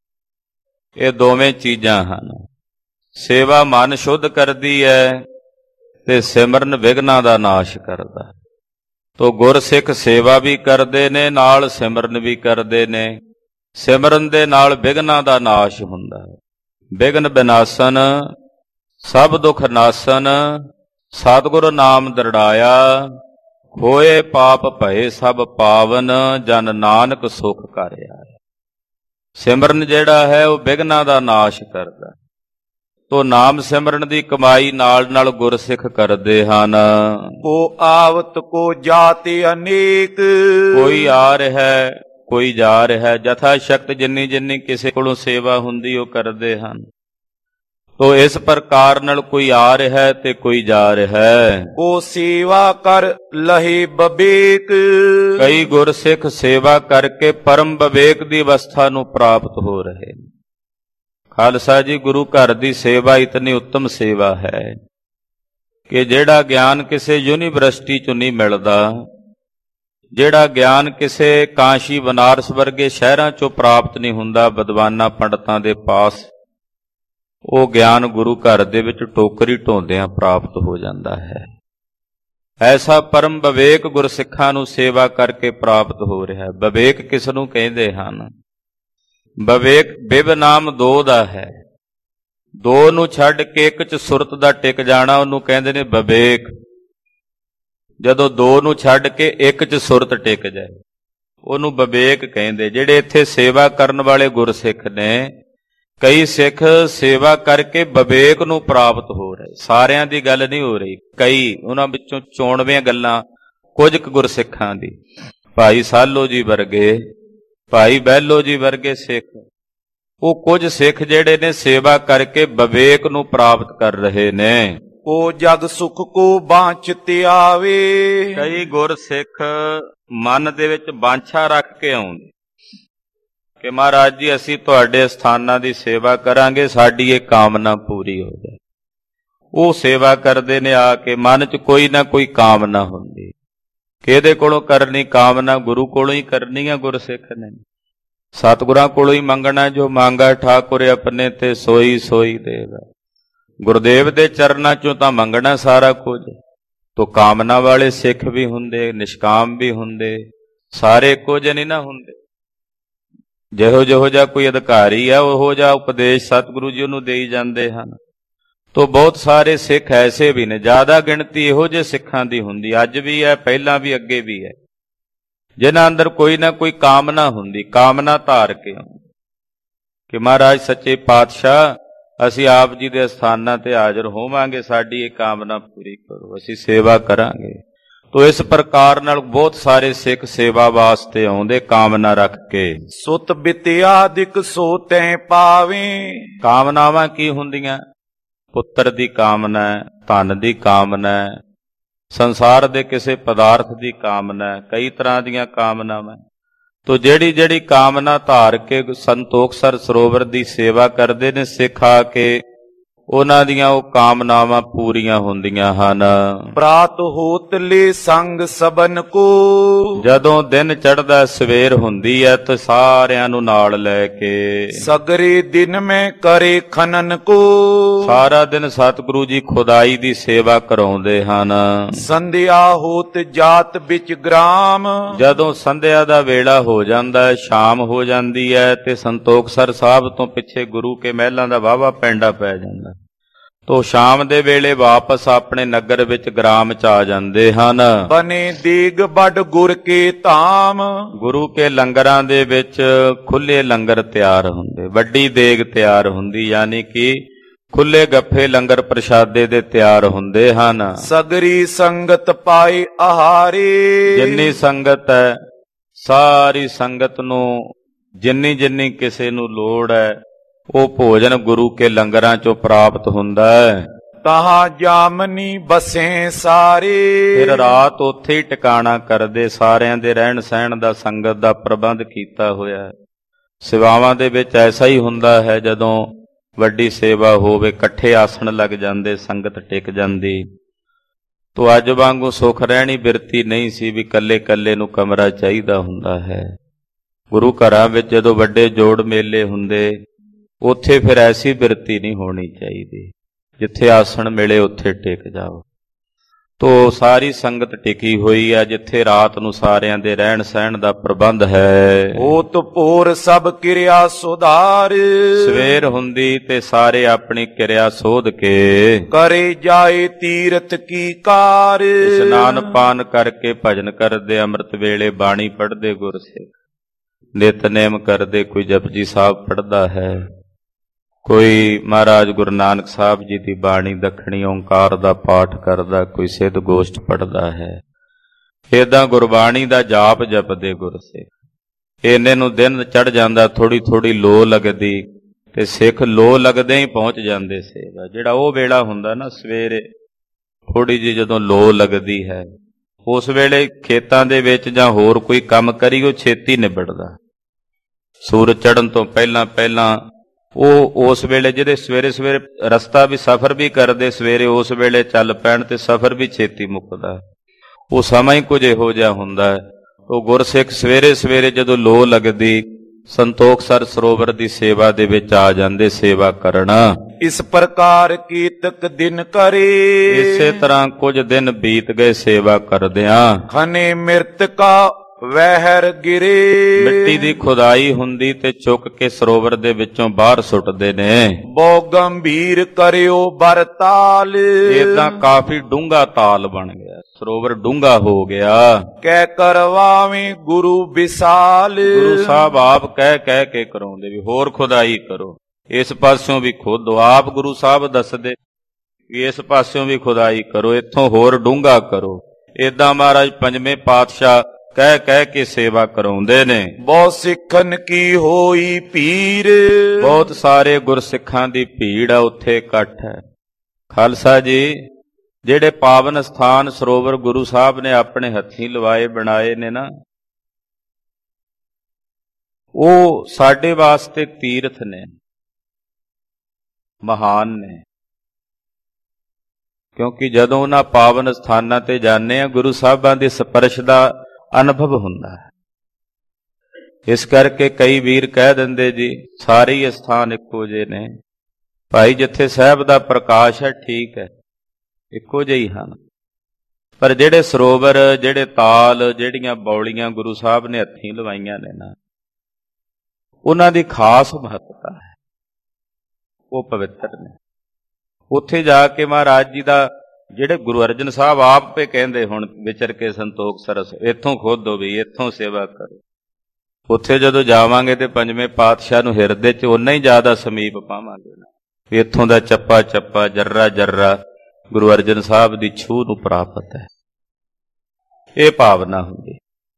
ਇਹ ਦੋਵੇਂ ਚੀਜ਼ਾਂ ਹਨ। ਸੇਵਾ ਮਨ ਸ਼ੁੱਧ ਕਰਦੀ ਹੈ ਤੇ ਸਿਮਰਨ ਵਿਘਨਾਂ ਦਾ ਨਾਸ਼ ਕਰਦਾ। ਤੋ ਗੁਰਸਿੱਖ ਸੇਵਾ ਵੀ ਕਰਦੇ ਨੇ, ਨਾਲ ਸਿਮਰਨ ਵੀ ਕਰਦੇ ਨੇ। ਸਿਮਰਨ ਦੇ ਨਾਲ ਵਿਘਨਾਂ ਦਾ ਨਾਸ਼ ਹੁੰਦਾ ਹੈ। ਵਿਘਨ ਵਿਨਾਸ਼ਨ ਸਭ ਦੁਖ ਨਾਸਨ, ਸਤਿਗੁਰ ਨਾਮ ਦਰੜਾਇਆ, ਹੋਏ ਪਾਪ ਭਏ ਸਭ ਪਾਵਨ, ਜਨ ਨਾਨਕ ਸੁਖ ਘਰ ਆਇਆ। ਸਿਮਰਨ ਜਿਹੜਾ ਹੈ ਉਹ ਵਿਘਨਾਂ ਦਾ ਨਾਸ਼ ਕਰਦਾ। ਤੋ ਨਾਮ ਸਿਮਰਨ ਦੀ ਕਮਾਈ ਨਾਲ ਨਾਲ ਗੁਰਸਿੱਖ ਕਰਦੇ ਹਨ। ਕੋ ਆਵਤ ਕੋ ਜਾਤਿ ਅਨੇਕ, ਕੋਈ ਆ ਰਿਹਾ ਕੋਈ ਜਾ ਰਿਹਾ। ਜਥਾ ਸ਼ਕਤ ਜਿੰਨੀ ਜਿੰਨੀ ਕਿਸੇ ਕੋਲੋਂ ਸੇਵਾ ਹੁੰਦੀ ਉਹ ਕਰਦੇ ਹਨ। ਤੋ ਇਸ ਪ੍ਰਕਾਰ ਨਾਲ ਕੋਈ ਆ ਰਿਹਾ ਤੇ ਕੋਈ ਜਾ ਰਿਹਾ। ਕੋ ਸੇਵਾ ਕਰ ਲਹੇ ਬਵੇਕ, ਕਈ ਗੁਰਸਿੱਖ ਸੇਵਾ ਕਰਕੇ ਪਰਮ ਵਿਵੇਕ ਦੀ ਅਵਸਥਾ ਨੂੰ ਪ੍ਰਾਪਤ ਹੋ ਰਹੇ ਨੇ। ਖਾਲਸਾ ਜੀ, ਗੁਰੂ ਘਰ ਦੀ ਸੇਵਾ ਇਤਨੀ ਉੱਤਮ ਸੇਵਾ ਹੈ ਕਿ ਜਿਹੜਾ ਗਿਆਨ ਕਿਸੇ ਯੂਨੀਵਰਸਿਟੀ 'ਚੋਂ ਨਹੀਂ ਮਿਲਦਾ, ਜਿਹੜਾ ਗਿਆਨ ਕਿਸੇ ਕਾਸ਼ੀ ਬਨਾਰਸ ਵਰਗੇ ਸ਼ਹਿਰਾਂ 'ਚੋਂ ਪ੍ਰਾਪਤ ਨਹੀਂ ਹੁੰਦਾ ਵਿਦਵਾਨਾਂ ਪੰਡਤਾਂ ਦੇ ਪਾਸ, ਉਹ ਗਿਆਨ ਗੁਰੂ ਘਰ ਦੇ ਵਿੱਚ ਟੋਕਰੀ ਢੋਂਦਿਆਂ ਪ੍ਰਾਪਤ ਹੋ ਜਾਂਦਾ ਹੈ। ਐਸਾ ਪਰਮ ਵਿਵੇਕ ਗੁਰਸਿੱਖਾਂ ਨੂੰ ਸੇਵਾ ਕਰਕੇ ਪ੍ਰਾਪਤ ਹੋ ਰਿਹਾ ਹੈ। ਵਿਵੇਕ ਕਿਸ ਨੂੰ ਕਹਿੰਦੇ ਹਨ? ਵਿਵੇਕ ਬਿਵ ਨਾਮ ਦੋ ਦਾ ਹੈ। ਦੋ ਨੂੰ ਛੱਡ ਕੇ ਇੱਕ 'ਚ ਸੁਰਤ ਦਾ ਟਿਕ ਜਾਣਾ ਉਹਨੂੰ ਕਹਿੰਦੇ ਨੇ ਵਿਵੇਕ। ਜਦੋਂ ਦੋ ਨੂੰ ਛੱਡ ਕੇ ਇੱਕ 'ਚ ਸੁਰਤ ਟਿਕ ਜਾਏ ਉਹਨੂੰ ਵਿਵੇਕ ਕਹਿੰਦੇ। ਜਿਹੜੇ ਇੱਥੇ ਸੇਵਾ ਕਰਨ ਵਾਲੇ ਗੁਰਸਿੱਖ ਨੇ, ਕਈ ਸਿੱਖ ਸੇਵਾ ਕਰਕੇ ਵਿਵੇਕ ਨੂੰ ਪ੍ਰਾਪਤ ਹੋ ਰਹੇ। ਸਾਰਿਆਂ ਦੀ ਗੱਲ ਨਹੀਂ ਹੋ ਰਹੀ, ਕਈ ਉਹਨਾਂ ਵਿੱਚੋਂ ਚੋਣਵੀਆਂ ਗੱਲਾਂ ਕੁਝ ਕੁ ਗੁਰਸਿੱਖਾਂ ਦੀ। ਭਾਈ ਸਾਲੋ ਜੀ ਵਰਗੇ, ਭਾਈ ਬਹਿਲੋ ਜੀ ਵਰਗੇ ਸਿੱਖ, ਉਹ ਕੁਝ ਸਿੱਖ ਜਿਹੜੇ ਨੇ ਸੇਵਾ ਕਰਕੇ ਵਿਵੇਕ ਨੂੰ ਪ੍ਰਾਪਤ ਕਰ ਰਹੇ ਨੇ। ਕੋ ਜਗ ਸੁਖ ਕੋ ਬਾਂਛਤ ਆਵੇ, ਕਈ ਗੁਰਸਿੱਖ ਮਨ ਦੇ ਵਿੱਚ ਬਾਂਛਾ ਰੱਖ ਕੇ ਆਉਂਦੇ ਕਿ ਮਹਾਰਾਜ ਜੀ ਅਸੀਂ ਤੁਹਾਡੇ ਸਥਾਨਾਂ ਦੀ ਸੇਵਾ ਕਰਾਂਗੇ, ਸਾਡੀ ਇਹ ਕਾਮਨਾ ਪੂਰੀ ਹੋ ਜਾਏ। ਉਹ ਸੇਵਾ ਕਰਦੇ ਨੇ ਆ ਕੇ, ਮਨ 'ਚ ਕੋਈ ਨਾ ਕੋਈ ਕਾਮਨਾ ਹੁੰਦੀ। ਕਿਹਦੇ ਕੋਲੋਂ ਕਰਨੀ ਕਾਮਨਾ? ਗੁਰੂ ਕੋਲੋਂ ਹੀ ਕਰਨੀ ਆ ਗੁਰਸਿੱਖ ਨੇ। ਸਤਿਗੁਰਾਂ ਕੋਲੋਂ ਹੀ ਮੰਗਣਾ। ਜੋ ਮੰਗਾ ਠਾਕੁਰ ਆਪਣੇ ਤੇ ਸੋਈ ਸੋਈ ਦੇਗਾ। ਗੁਰਦੇਵ ਦੇ ਚਰਨਾਂ 'ਚੋਂ ਤਾਂ ਮੰਗਣਾ ਸਾਰਾ ਕੁਝ। ਤੋ ਕਾਮਨਾ ਵਾਲੇ ਸਿੱਖ ਵੀ ਹੁੰਦੇ, ਨਿਸ਼ਕਾਮ ਵੀ ਹੁੰਦੇ, ਸਾਰੇ ਕੁਝ ਨਹੀਂ ਨਾ ਹੁੰਦੇ। ਜਿਹੋ ਜਿਹਾ ਕੋਈ ਅਧਿਕਾਰੀ ਆ ਉਹੋ ਜਿਹਾ ਉਪਦੇਸ਼ ਸਤਿਗੁਰੂ ਜੀ ਉਹਨੂੰ ਦੇਈ ਜਾਂਦੇ ਹਨ। ਤੋ ਬਹੁਤ ਸਾਰੇ ਸਿੱਖ ਐਸੇ ਵੀ ਨੇ, ਜ਼ਿਆਦਾ ਗਿਣਤੀ ਇਹੋ ਜਿਹੇ ਸਿੱਖਾਂ ਦੀ ਹੁੰਦੀ, ਅੱਜ ਵੀ ਹੈ, ਪਹਿਲਾਂ ਵੀ, ਅੱਗੇ ਵੀ ਹੈ, ਜਿਨ੍ਹਾਂ ਅੰਦਰ ਕੋਈ ਨਾ ਕੋਈ ਕਾਮਨਾ ਹੁੰਦੀ। ਕਾਮਨਾ ਧਾਰ ਕੇ ਕਿ ਮਹਾਰਾਜ ਸੱਚੇ ਪਾਤਸ਼ਾਹ ਅਸੀਂ ਆਪ ਜੀ ਦੇ ਸਥਾਨਾਂ ਤੇ ਹਾਜ਼ਰ ਹੋਵਾਂਗੇ, ਸਾਡੀ ਇਹ ਕਾਮਨਾ ਪੂਰੀ ਕਰੋ, ਅਸੀਂ ਸੇਵਾ ਕਰਾਂਗੇ। ਤੋ ਇਸ ਪ੍ਰਕਾਰ ਨਾਲ ਬਹੁਤ ਸਾਰੇ ਸਿੱਖ ਸੇਵਾ ਵਾਸਤੇ ਆਉਂਦੇ ਕਾਮਨਾ ਰੱਖ ਕੇ। ਸੁਤ ਬਿਤਿਆਦਿਕ ਸੋ ਤੈ ਪਾਵੇਂ, ਕਾਮਨਾਵਾਂ ਕੀ ਹੁੰਦੀਆਂ? ਪੁੱਤਰ ਦੀ ਕਾਮਨਾ, ਧਨ ਦੀ ਕਾਮਨਾ, ਸੰਸਾਰ ਦੇ ਕਿਸੇ ਪਦਾਰਥ ਦੀ ਕਾਮਨਾ, ਕਈ ਤਰ੍ਹਾਂ ਦੀਆਂ ਕਾਮਨਾਵਾਂ। ਤੋ ਜਿਹੜੀ ਜਿਹੜੀ ਕਾਮਨਾ ਧਾਰ ਕੇ ਸੰਤੋਖਸਰ ਸਰੋਵਰ ਦੀ ਸੇਵਾ ਕਰਦੇ ਨੇ ਸਿੱਖ ਆ ਕੇ, ਉਹਨਾਂ ਦੀਆਂ ਉਹ ਕਾਮਨਾਵਾਂ ਪੂਰੀਆਂ ਹੁੰਦੀਆਂ ਹਨ। ਪ੍ਰਾਤ ਹੋਤ ਲੈ ਸੰਗ ਸਬਨ ਕੋ, ਜਦੋਂ ਦਿਨ ਚੜ੍ਹਦਾ ਸਵੇਰ ਹੁੰਦੀ ਹੈ ਤੇ ਸਾਰਿਆਂ ਨੂੰ ਨਾਲ ਲੈ ਕੇ, ਸਗਰੇ ਦਿਨ ਮੈਂ ਕਰੇ ਖਨਨ ਕੋ, ਸਾਰਾ ਦਿਨ ਸਤਿਗੁਰੂ ਜੀ ਖੁਦਾਈ ਦੀ ਸੇਵਾ ਕਰਾਉਂਦੇ ਹਨ। ਸੰਧਿਆ ਹੋਤ ਜਾਤ ਵਿੱਚ ਗ੍ਰਾਮ, ਜਦੋਂ ਸੰਧਿਆ ਦਾ ਵੇਲਾ ਹੋ ਜਾਂਦਾ ਹੈ, ਸ਼ਾਮ ਹੋ ਜਾਂਦੀ ਹੈ ਤੇ ਸੰਤੋਖਸਰ ਸਾਹਿਬ ਤੋਂ ਪਿੱਛੇ ਗੁਰੂ ਕੇ ਮਹਿਲਾਂ ਦਾ ਵਾਹਵਾ ਪੈਂਡਾ ਪੈ ਜਾਂਦਾ। ਤੋ ਸ਼ਾਮ ਦੇ ਵੇਲੇ ਵਾਪਸ ਆਪਣੇ ਨਗਰ ਵਿੱਚ ਗ੍ਰਾਮ 'ਚ ਆ ਜਾਂਦੇ ਹਨ। ਬਨੇ ਦੇਗ ਵੱਡ ਗੁਰ ਕੇ ਧਾਮ, ਗੁਰੂ ਕੇ ਲੰਗਰਾਂ ਦੇ ਵਿੱਚ ਖੁੱਲੇ ਲੰਗਰ ਤਿਆਰ ਹੁੰਦੇ, ਵੱਡੀ ਦੇਗ ਤਿਆਰ ਹੁੰਦੀ, ਯਾਨੀ ਕਿ ਖੁੱਲੇ ਗੱਫੇ ਲੰਗਰ ਪ੍ਰਸ਼ਾਦੇ ਦੇ ਤਿਆਰ ਹੁੰਦੇ ਹਨ। ਸਗਰੀ ਸੰਗਤ ਪਾਏ ਆਹਾਰੇ, ਜਿੰਨੀ ਸੰਗਤ ਹੈ ਸਾਰੀ ਸੰਗਤ ਨੂੰ ਜਿੰਨੀ ਜਿੰਨੀ ਕਿਸੇ ਨੂੰ ਲੋੜ ਹੈ ਉਹ ਭੋਜਨ ਗੁਰੂ ਕੇ ਲੰਗਰਾਂ 'ਚੋਂ ਪ੍ਰਾਪਤ ਹੁੰਦਾ ਹੈ। ਤਹਾਂ ਜਾਮਨੀ ਬਸੇ ਸਾਰੇ, ਫਿਰ ਰਾਤ ਉੱਥੇ ਹੀ ਟਿਕਾਣਾ ਕਰਦੇ। ਸਾਰਿਆਂ ਦੇ ਰਹਿਣ ਸਹਿਣ ਦਾ, ਸੰਗਤ ਦਾ ਪ੍ਰਬੰਧ ਕੀਤਾ ਹੋਇਆ। ਸੇਵਾਵਾਂ ਦੇ ਵਿੱਚ ਐਸਾ ਹੀ ਹੁੰਦਾ ਹੈ, ਜਦੋਂ ਵੱਡੀ ਸੇਵਾ ਹੋਵੇ ਇਕੱਠੇ ਆਸਣ ਲੱਗ ਜਾਂਦੇ, ਸੰਗਤ ਟਿਕ ਜਾਂਦੀ। ਤੋ ਅੱਜ ਵਾਂਗੂ ਸੁਖ ਰਹਿਣੀ ਬਿਰਤੀ ਨਹੀਂ ਸੀ ਵੀ ਕੱਲੇ ਕੱਲੇ ਨੂੰ ਕਮਰਾ ਚਾਹੀਦਾ ਹੁੰਦਾ ਹੈ। ਗੁਰੂ ਘਰਾਂ ਵਿੱਚ ਜਦੋਂ ਵੱਡੇ ਜੋੜ ਮੇਲੇ ਹੁੰਦੇ ਉੱਥੇ ਫਿਰ ਐਸੀ ਬਿਰਤੀ ਨਹੀਂ ਹੋਣੀ ਚਾਹੀਦੀ, ਜਿੱਥੇ ਆਸਣ ਮਿਲੇ ਉੱਥੇ ਟਿਕ ਜਾਓ। ਤੋ ਸਾਰੀ ਸੰਗਤ ਟਿਕੀ ਹੋਈ ਆ, ਜਿੱਥੇ ਰਾਤ ਨੂੰ ਸਾਰਿਆਂ ਦੇ ਰਹਿਣ ਸਹਿਣ ਦਾ ਪ੍ਰਬੰਧ ਹੈ। ਹੋਤ ਭੋਰ ਸਭ ਕਿਰਿਆ ਸੁਧਾਰ, ਸਵੇਰ ਹੁੰਦੀ ਤੇ ਸਾਰੇ ਆਪਣੀ ਕਿਰਿਆ ਸੋਧ ਕੇ ਕਰੇ ਜਾਏ ਤੀਰਥ ਕੀ ਕਾਰ। ਇਸ਼ਨਾਨ ਪਾਨ ਕਰਕੇ ਭਜਨ ਕਰਦੇ, ਅੰਮ੍ਰਿਤ ਵੇਲੇ ਬਾਣੀ ਪੜ੍ਹਦੇ ਗੁਰਸਿੱਖ, ਨਿਤਨੇਮ ਕਰਦੇ, ਕੋਈ ਜਪਜੀ ਸਾਹਿਬ ਪੜ੍ਹਦਾ ਹੈ, ਕੋਈ ਮਹਾਰਾਜ ਗੁਰੂ ਨਾਨਕ ਸਾਹਿਬ ਜੀ ਦੀ ਬਾਣੀ ਦੱਖਣੀ ਓਂਕਾਰ ਦਾ ਪਾਠ ਕਰਦਾ, ਕੋਈ ਸਿੱਧ ਗੋਸ਼ਟ ਪੜ੍ਹਦਾ ਹੈ। ਏਦਾਂ ਗੁਰਬਾਣੀ ਦਾ ਜਾਪ ਜਪਦੇ ਗੁਰਸਿੱਖ। ਇੰਨੇ ਨੂੰ ਦਿਨ ਚੜ੍ਹ ਜਾਂਦਾ, ਥੋੜੀ ਥੋੜੀ ਲੋ ਲੱਗਦੀ ਤੇ ਸਿੱਖ ਲੋ ਲੱਗਦੇ ਹੀ ਪਹੁੰਚ ਜਾਂਦੇ ਸੇਵਾ। ਜਿਹੜਾ ਉਹ ਵੇਲਾ ਹੁੰਦਾ ਨਾ ਸਵੇਰੇ ਥੋੜੀ ਜਿਹੀ ਜਦੋਂ ਲੋ ਲੱਗਦੀ ਹੈ, ਉਸ ਵੇਲੇ ਖੇਤਾਂ ਦੇ ਵਿੱਚ ਜਾਂ ਹੋਰ ਕੋਈ ਕੰਮ ਕਰੀ ਉਹ ਛੇਤੀ ਨਿਬੜਦਾ। ਸੂਰਜ ਚੜ੍ਹਨ ਤੋਂ ਪਹਿਲਾਂ ਪਹਿਲਾਂ ਉਹ ਉਸ ਵੇਲੇ ਜਿਹੜੇ ਸਵੇਰੇ ਸਵੇਰੇ ਰਸਤਾ ਵੀ ਸਫ਼ਰ ਵੀ ਕਰਦੇ, ਸਵੇਰੇ ਉਸ ਵੇਲੇ ਚੱਲ ਪੈਣ ਤੇ ਸਫ਼ਰ ਵੀ ਛੇਤੀ ਮੁੱਕਦਾ। ਉਹ ਸਮਾਂ ਹੀ ਕੁਝ ਇਹੋ ਜਿਹਾ ਹੁੰਦਾ ਹੈ। ਉਹ ਗੁਰਸਿੱਖ ਸਵੇਰੇ ਸਵੇਰੇ ਜਦੋਂ ਲੋ ਲੱਗਦੀ ਸੰਤੋਖਸਰ ਸਰੋਵਰ ਦੀ ਸੇਵਾ ਦੇ ਵਿੱਚ ਆ ਜਾਂਦੇ ਸੇਵਾ ਕਰਨਾ। ਇਸ ਪ੍ਰਕਾਰ ਕੀਤਕ ਦਿਨ ਕਰੇ, ਇਸੇ ਤਰ੍ਹਾਂ ਕੁਝ ਦਿਨ ਬੀਤ ਗਏ ਸੇਵਾ ਕਰਦਿਆਂ। ਖਨੇ ਮਿਰਤਕਾ ਵਹਿਰ ਗਿਰੇ, ਮਿੱਟੀ ਦੀ ਖੁਦਾਈ ਹੁੰਦੀ ਤੇ ਚੁੱਕ ਕੇ ਸਰੋਵਰ ਦੇ ਵਿੱਚੋਂ ਬਾਹਰ ਸੁੱਟਦੇ ਨੇ। ਬਹੁ ਗੰਭੀਰ ਕਰਿਓ ਬਰਤਾਲ, ਏਦਾਂ ਕਾਫੀ ਡੂੰਘਾ ਤਾਲ ਬਣ ਗਿਆ, ਸਰੋਵਰ ਡੂੰਘਾ ਹੋ ਗਿਆ। ਕਹਿ ਕਰਵਾਵੇਂ ਗੁਰੂ ਵਿਸਾਲ, ਗੁਰੂ ਸਾਹਿਬ ਆਪ ਕਹਿ ਕਹਿ ਕੇ ਕਰਾਉਂਦੇ ਵੀ ਹੋਰ ਖੁਦਾਈ ਕਰੋ, ਇਸ ਪਾਸਿਓਂ ਵੀ ਖੋਦੋ। ਆਪ ਗੁਰੂ ਸਾਹਿਬ ਦੱਸਦੇ ਵੀ ਇਸ ਪਾਸਿਓਂ ਵੀ ਖੁਦਾਈ ਕਰੋ, ਇੱਥੋਂ ਹੋਰ ਡੂੰਘਾ ਕਰੋ। ਏਦਾਂ ਮਹਾਰਾਜ ਪੰਜਵੇਂ ਪਾਤਸ਼ਾਹ ਕਹਿ ਕਹਿ ਕੇ ਸੇਵਾ ਕਰਾਉਂਦੇ ਨੇ। ਬਹੁਤ ਸਿੱਖਨ ਕੀ ਹੋਈ ਭੀੜ, ਬਹੁਤ ਸਾਰੇ ਗੁਰਸਿੱਖਾਂ ਦੀ ਭੀੜ ਆ, ਉੱਥੇ ਇਕੱਠ ਹੈ। ਖਾਲਸਾ ਜੀ, ਜਿਹੜੇ ਪਾਵਨ ਸਥਾਨ ਸਰੋਵਰ ਗੁਰੂ ਸਾਹਿਬ ਨੇ ਆਪਣੇ ਹੱਥੀਂ ਲਵਾਏ ਬਣਾਏ ਨੇ ਨਾ, ਉਹ ਸਾਡੇ ਵਾਸਤੇ ਤੀਰਥ ਨੇ, ਮਹਾਨ ਨੇ। ਕਿਉਂਕਿ ਜਦੋਂ ਉਹਨਾਂ ਪਾਵਨ ਸਥਾਨਾਂ ਤੇ ਜਾਂਦੇ ਆ, ਗੁਰੂ ਸਾਹਿਬਾਂ ਦੇ ਸਪਰਸ਼ ਦਾ ਅਨੁਭਵ ਹੁੰਦਾ ਹੈ। ਇਸ ਕਰਕੇ ਕਈ ਵੀਰ ਕਹਿ ਦਿੰਦੇ ਜੀ ਸਾਰੇ ਹੀ ਸਥਾਨ ਇੱਕੋ ਜਿਹੇ ਨੇ। ਭਾਈ ਜਿੱਥੇ ਸਾਹਿਬ ਦਾ ਪ੍ਰਕਾਸ਼ ਹੈ ਠੀਕ ਹੈ, ਇੱਕੋ ਜਿਹੇ ਹਨ, ਪਰ ਜਿਹੜੇ ਸਰੋਵਰ, ਜਿਹੜੇ ਤਾਲ, ਜਿਹੜੀਆਂ ਬੌਲੀਆਂ ਗੁਰੂ ਸਾਹਿਬ ਨੇ ਹੱਥੀਂ ਲਵਾਈਆਂ ਨੇ ਨਾ, ਉਹਨਾਂ ਦੀ ਖਾਸ ਮਹੱਤਤਾ ਹੈ, ਉਹ ਪਵਿੱਤਰ ਨੇ। ਉੱਥੇ ਜਾ ਕੇ ਮਹਾਰਾਜ ਜੀ ਦਾ, ਜਿਹੜੇ ਗੁਰੂ ਅਰਜਨ ਸਾਹਿਬ ਆਪ ਪੇ ਕਹਿੰਦੇ ਹੁਣ ਵਿਚਰ ਕੇ ਸੰਤੋਖ ਸਰਸ, ਇੱਥੋਂ ਖੋਦੋ ਵੀ, ਇੱਥੋਂ ਸੇਵਾ ਕਰੋ। ਉੱਥੇ ਜਦੋਂ ਜਾਵਾਂਗੇ ਤੇ ਪੰਜਵੇਂ ਪਾਤਸ਼ਾਹ ਨੂੰ ਹਿਰਦੇ 'ਚ ਓਨਾ ਹੀ ਜ਼ਿਆਦਾ ਸਮੀਪ ਪਾਵਾਂਗੇ ਨਾ, ਵੀ ਇੱਥੋਂ ਦਾ ਚੱਪਾ ਚੱਪਾ, ਜਰਰਾ ਜਰਰਾ ਗੁਰੂ ਅਰਜਨ ਸਾਹਿਬ ਦੀ ਛੂਹ ਨੂੰ ਪ੍ਰਾਪਤ ਹੈ। ਇਹ ਭਾਵਨਾ ਹੁੰਦੀ।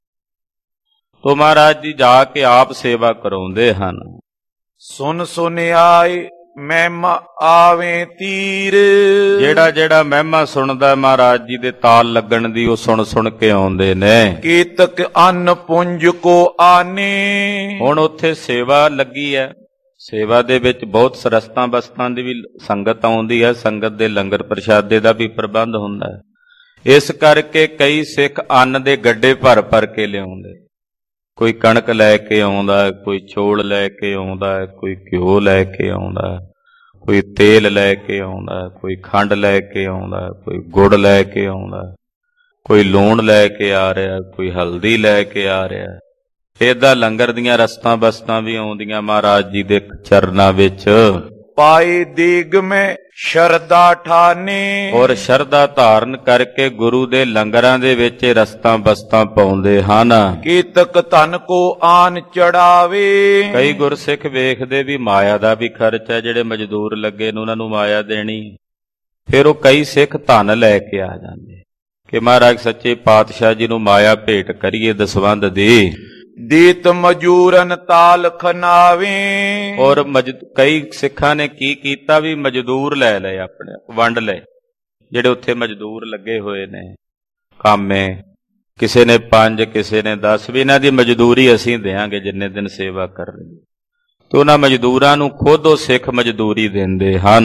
ਤੋ ਮਹਾਰਾਜ ਜੀ ਜਾ ਕੇ ਆਪ ਸੇਵਾ ਕਰਾਉਂਦੇ ਹਨ। ਸੁਨ ਸੁਨ ਆਏ ਮਹਿਮਾ ਆਵੇਂ ਤੀਰ, ਜਿਹੜਾ ਜਿਹੜਾ ਮਹਿਮਾ ਸੁਣਦਾ ਮਹਾਰਾਜ ਜੀ ਦੇ ਤਾਲ ਲੱਗਣ ਦੀ, ਉਹ ਸੁਣ ਸੁਣ ਕੇ ਆਉਂਦੇ ਨੇ। ਕੀਤਕ ਅੰਨ ਪੁੰਜ ਕੋ ਆਨੇ, ਹੁਣ ਉੱਥੇ ਸੇਵਾ ਲੱਗੀ ਹੈ, ਸੇਵਾ ਦੇ ਵਿੱਚ ਬਹੁਤ ਸਰਸਤਾਂ ਬਸਤਾਂ ਦੀ ਵੀ ਸੰਗਤ ਆਉਂਦੀ ਹੈ, ਸੰਗਤ ਦੇ ਲੰਗਰ ਪ੍ਰਸ਼ਾਦੇ ਦਾ ਵੀ ਪ੍ਰਬੰਧ ਹੁੰਦਾ ਹੈ। ਇਸ ਕਰਕੇ ਕਈ ਸਿੱਖ ਅੰਨ ਦੇ ਗੱਡੇ ਭਰ ਭਰ ਕੇ ਲਿਆਉਂਦੇ। ਕੋਈ ਕਣਕ ਲੈ ਕੇ ਆਉਂਦਾ, ਕੋਈ ਚੌਲ ਲੈ ਕੇ ਆਉਂਦਾ, ਕੋਈ ਘਿਓ ਲੈ ਕੇ ਆਉਂਦਾ, ਕੋਈ ਤੇਲ ਲੈ ਕੇ ਆਉਂਦਾ, ਕੋਈ ਖੰਡ ਲੈ ਕੇ ਆਉਂਦਾ, ਕੋਈ ਗੁੜ ਲੈ ਕੇ ਆਉਂਦਾ, ਕੋਈ ਲੂਣ ਲੈ ਕੇ ਆ ਰਿਹਾ, ਕੋਈ ਹਲਦੀ ਲੈ ਕੇ ਆ ਰਿਹਾ। ਏਦਾਂ ਲੰਗਰ ਦੀਆਂ ਰਸਤਾਂ ਬਸਤਾਂ ਵੀ ਆਉਂਦੀਆਂ ਮਹਾਰਾਜ ਜੀ ਦੇ ਚਰਨਾਂ ਵਿੱਚ। ਪਾਏ ਦੇਗ ਮੈਂ ਸ਼ਰਧਾ ਠਾਨੇ, ਔਰ ਸ਼ਰਧਾ ਧਾਰਨ ਕਰਕੇ ਗੁਰੂ ਦੇ ਲੰਗਰਾਂ ਦੇ ਵਿੱਚ ਰਸਤਾਂ ਬਸਤਾਂ ਪਾਉਂਦੇ ਹਨ। ਕੀਤਕ ਧਨ ਕੋ ਆਨ ਚੜਾਵੇ, ਕਈ ਗੁਰਸਿੱਖ ਵੇਖਦੇ ਵੀ ਮਾਇਆ ਦਾ ਵੀ ਖਰਚ ਹੈ, ਜਿਹੜੇ ਮਜ਼ਦੂਰ ਲੱਗੇ ਨੇ ਉਹਨਾਂ ਨੂੰ ਮਾਇਆ ਦੇਣੀ, ਫਿਰ ਉਹ ਕਈ ਸਿੱਖ ਧਨ ਲੈ ਕੇ ਆ ਜਾਂਦੇ ਕਿ ਮਹਾਰਾਜ ਸੱਚੇ ਪਾਤਸ਼ਾਹ ਜੀ ਨੂੰ ਮਾਇਆ ਭੇਟ ਕਰੀਏ ਦਸਵੰਧ ਦੀ। ਦੀਤ ਮਜੂਰਨ ਤਾਲ ਖਨਾਵੇ, ਔਰ ਕਈ ਸਿੱਖਾਂ ਨੇ ਕੀ ਕੀਤਾ ਵੀ ਮਜ਼ਦੂਰ ਲੈ ਲਏ, ਆਪਣੇ ਵੰਡ ਲਏ, ਜਿਹੜੇ ਉੱਥੇ ਮਜ਼ਦੂਰ ਲੱਗੇ ਹੋਏ ਨੇ ਕਾਮੇ, ਕਿਸੇ ਨੇ 5, ਕਿਸੇ ਨੇ 10, ਵੀ ਇਹਨਾਂ ਦੀ ਮਜ਼ਦੂਰੀ ਅਸੀਂ ਦੇਵਾਂਗੇ ਜਿੰਨੇ ਦਿਨ ਸੇਵਾ ਕਰਨਗੇ। ਤੇ ਉਹਨਾਂ ਮਜ਼ਦੂਰਾਂ ਨੂੰ ਖੁਦ ਉਹ ਸਿੱਖ ਮਜ਼ਦੂਰੀ ਦਿੰਦੇ ਹਨ।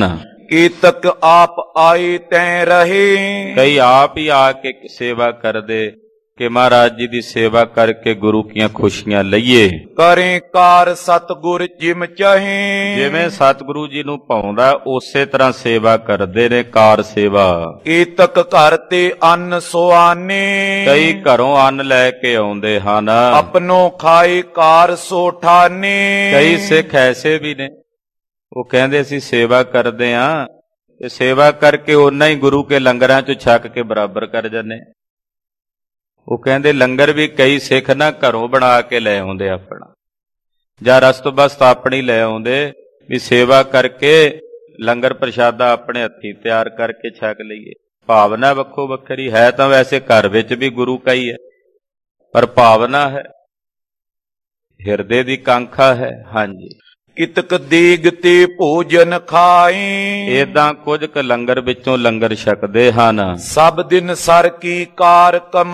ਕੀਤਕ ਆਪ ਆਏ ਤੈ ਰਹੇ। ਕਈ ਆਪ ਹੀ ਆ ਕੇ ਸੇਵਾ ਕਰਦੇ ਕਿ ਮਹਾਰਾਜ ਜੀ ਦੀ ਸੇਵਾ ਕਰਕੇ ਗੁਰੂ ਕੀਆਂ ਖੁਸ਼ੀਆਂ ਲਈਏ। ਕਰੇ ਕਾਰ ਸਤਿਗੁਰ ਜਿਮ ਚਾਹੇ। ਜਿਵੇਂ ਸਤਿਗੁਰੂ ਜੀ ਨੂੰ ਭਾਉਂਦਾ ਉਸੇ ਤਰ੍ਹਾਂ ਸੇਵਾ ਕਰਦੇ ਨੇ, ਕਾਰ ਸੇਵਾ। ਕੀਤਕ ਘਰ ਤੇ ਅੰਨ ਸੁਆਨੇ। ਕਈ ਘਰੋਂ ਅੰਨ ਲੈ ਕੇ ਆਉਂਦੇ ਹਨ, ਆਪਣੋ ਖਾਏ ਕਾਰ ਸੋ ਠਾਨੇ। ਕਈ ਸਿੱਖ ਐਸੇ ਵੀ ਨੇ, ਉਹ ਕਹਿੰਦੇ ਅਸੀਂ ਸੇਵਾ ਕਰਦੇ ਆਂ ਤੇ ਸੇਵਾ ਕਰਕੇ ਓਨਾ ਹੀ ਗੁਰੂ ਕੇ ਲੰਗਰਾਂ ਚੋਂ ਛਕ ਕੇ ਬਰਾਬਰ ਕਰ ਜਾਂਦੇ। ਉਹ ਕਹਿੰਦੇ ਲੰਗਰ ਵੀ ਕਈ ਸਿੱਖ ਨਾ ਘਰੋਂ ਬਣਾ ਕੇ ਲੈ ਆਉਂਦੇ ਆਪਣਾ, ਜਾਂ ਰਸਤਬਸਤ ਆਪਣੀ ਲੈ ਆਉਂਦੇ ਵੀ ਸੇਵਾ ਕਰਕੇ ਲੰਗਰ ਪ੍ਰਸ਼ਾਦਾ ਆਪਣੇ ਹੱਥੀਂ ਤਿਆਰ ਕਰਕੇ ਛਕ ਲਈਏ। ਭਾਵਨਾ ਵੱਖੋ ਵੱਖਰੀ ਹੈ, ਤਾਂ ਵੈਸੇ ਘਰ ਵਿੱਚ ਵੀ ਗੁਰੂ ਕਾ ਹੀ ਹੈ, ਪਰ ਭਾਵਨਾ ਹੈ, ਹਿਰਦੇ ਦੀ ਕਾਂਖਾ ਹੈ। ਹਾਂਜੀ, ਕਿਤਕ ਦੇਗ ਤੇ ਭੋਜਨ ਖਾਏ। ਏਦਾਂ ਕੁਝ ਕੁ ਲੰਗਰ ਵਿੱਚੋਂ ਲੰਗਰ ਛਕਦੇ ਹਨ। ਸਭ ਦਿਨ ਸਰ ਕੀ ਕਾਰ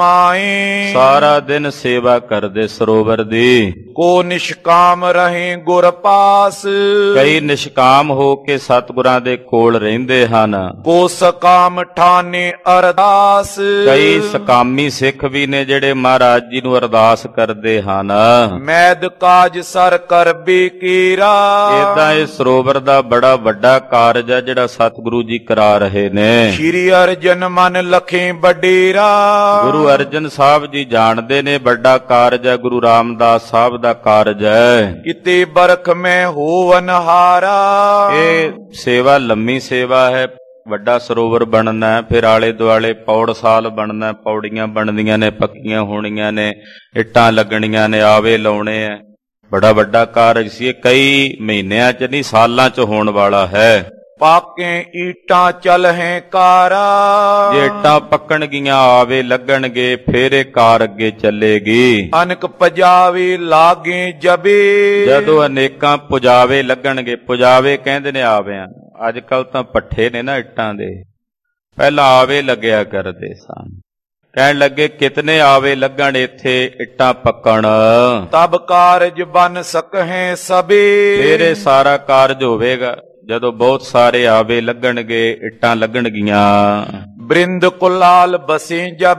ਕਮਾਏ। ਸਾਰਾ ਦਿਨ ਸੇਵਾ ਕਰਦੇ ਸਰੋਵਰ ਦੀ। ਕੋ ਨਿਸ਼ਕਾਮ ਰਹੇ ਗੁਰ ਪਾਸ। ਕਈ ਨਿਸ਼ਕਾਮ ਹੋ ਕੇ ਸਤਿਗੁਰਾਂ ਦੇ ਕੋਲ ਰਹਿੰਦੇ ਹਨ। ਕੋ ਸਕਾਮ ਠਾਨੇ ਅਰਦਾਸ। ਕਈ ਸਕਾਮੀ ਸਿੱਖ ਵੀ ਨੇ ਜਿਹੜੇ ਮਹਾਰਾਜ ਜੀ ਨੂੰ ਅਰਦਾਸ ਕਰਦੇ ਹਨ। ਮੈਦ ਕਾਜ ਸਰ ਕਰ ਬੇਕੇਰਾ। ਏਦਾਂ ਇਹ ਸਰੋਵਰ ਦਾ ਬੜਾ ਵੱਡਾ ਕਾਰਜ ਹੈ ਜਿਹੜਾ ਸਤਿਗੁਰੂ ਜੀ ਕਰਾ ਰਹੇ ਨੇ। ਸ਼੍ਰੀ ਅਰਜਨ ਮਨ ਲਖੇ ਵਡੇਰਾ। ਗੁਰੂ ਅਰਜਨ ਸਾਹਿਬ ਜੀ ਜਾਣਦੇ ਨੇ ਵੱਡਾ ਕਾਰਜ ਹੈ, ਗੁਰੂ ਰਾਮਦਾਸ ਸਾਹਿਬ ਦਾ ਕਾਰਜ ਹੈ। ਕਿਤੇ ਬਰਖ ਮੈਂ ਹੋਵਨ ਹਾਰਾ। ਇਹ ਸੇਵਾ ਲੰਮੀ ਸੇਵਾ ਹੈ, ਵੱਡਾ ਸਰੋਵਰ ਬਣਨਾ ਹੈ, ਫਿਰ ਆਲੇ ਦੁਆਲੇ ਪੌੜ ਸਾਲ ਬਣਨਾ, ਪੌੜੀਆਂ ਬਣਦੀਆਂ ਨੇ, ਪੱਕੀਆਂ ਹੋਣੀਆਂ ਨੇ, ਇੱਟਾਂ ਲੱਗਣੀਆਂ ਨੇ, ਆਵੇ ਲਾਉਣੇ ਹੈ। ਬੜਾ ਵੱਡਾ ਕਾਰਜ ਸੀ ਇਹ, ਕਈ ਮਹੀਨਿਆਂ 'ਚ ਨਹੀਂ ਸਾਲਾਂ 'ਚ ਹੋਣ ਵਾਲਾ ਹੈ। ਪਾਕੇ ਈਟਾਂ ਚਲ ਹੈ ਕਾਰਾ। ਜੇ ਇੱਟਾਂ ਪੱਕਣਗੀਆਂ ਆਵੇ ਲੱਗਣਗੇ, ਫੇਰ ਇਹ ਕਾਰ ਅੱਗੇ ਚੱਲੇਗੀ। ਅਨਕ ਪਜਾਵੇ ਲਾਗੇ ਜਬੇ। ਜਦੋਂ ਅਨੇਕਾਂ ਪੁਜਾਵੇ ਲੱਗਣਗੇ, ਪੁਜਾਵੇ ਕਹਿੰਦੇ ਨੇ ਆਵਿਆਂ, ਅੱਜ ਕੱਲ ਤਾਂ ਪੱਠੇ ਨੇ ਨਾ ਇੱਟਾਂ ਦੇ, ਪਹਿਲਾਂ ਆਵੇ ਲੱਗਿਆ ਕਰਦੇ ਸਨ। ਕਹਿਣ ਲੱਗੇ ਕਿਤਨੇ ਆਵੇ ਲੱਗਣ ਇੱਥੇ ਇੱਟਾਂ ਪੱਕਣ, ਤਬ ਕਾਰਜ ਬਨ ਸਕਹਿ ਸਬੇ। ਫੇਰ ਇਹ ਸਾਰਾ ਕਾਰਜ ਹੋਵੇਗਾ ਜਦੋਂ ਬਹੁਤ ਸਾਰੇ ਆਵੇ ਲੱਗਣਗੇ, ਇੱਟਾਂ ਲੱਗਣਗੀਆਂ। ਬ੍ਰਿੰਦ ਕੁਲਾਲ ਬਸੇ ਜਬ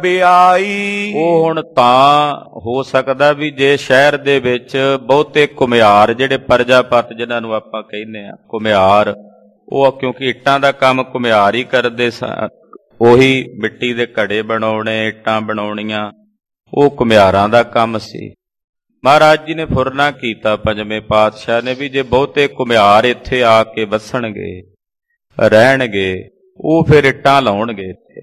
ਆਈ। ਉਹ ਹੁਣ ਤਾਂ ਹੋ ਸਕਦਾ ਵੀ ਜੇ ਸ਼ਹਿਰ ਦੇ ਵਿੱਚ ਬਹੁਤੇ ਘੁਮਿਆਰ ਜਿਹੜੇ ਪ੍ਰਜਾਪਤ ਜਿਹਨਾਂ ਨੂੰ ਆਪਾਂ ਕਹਿੰਦੇ ਆ ਘੁਮਿਆਰ, ਉਹ ਕਿਉਂਕਿ ਇੱਟਾਂ ਦਾ ਕੰਮ ਘੁਮਿਆਰ ਹੀ ਕਰਦੇ ਸਨ, ਉਹੀ ਮਿੱਟੀ ਦੇ ਘੜੇ ਬਣਾਉਣੇ, ਇੱਟਾਂ ਬਣਾਉਣੀਆਂ, ਉਹ ਘੁਮਿਆਰਾਂ ਦਾ ਕੰਮ ਸੀ। ਮਹਾਰਾਜ ਜੀ ਨੇ ਫੁਰਨਾ ਕੀਤਾ ਪੰਜਵੇਂ ਪਾਤਸ਼ਾਹ ਨੇ ਵੀ ਜੇ ਬਹੁਤੇ ਘੁਮਿਆਰ ਇੱਥੇ ਆ ਕੇ ਵਸਣਗੇ, ਰਹਿਣਗੇ, ਉਹ ਫਿਰ ਇੱਟਾਂ ਲਾਉਣਗੇ, ਇੱਥੇ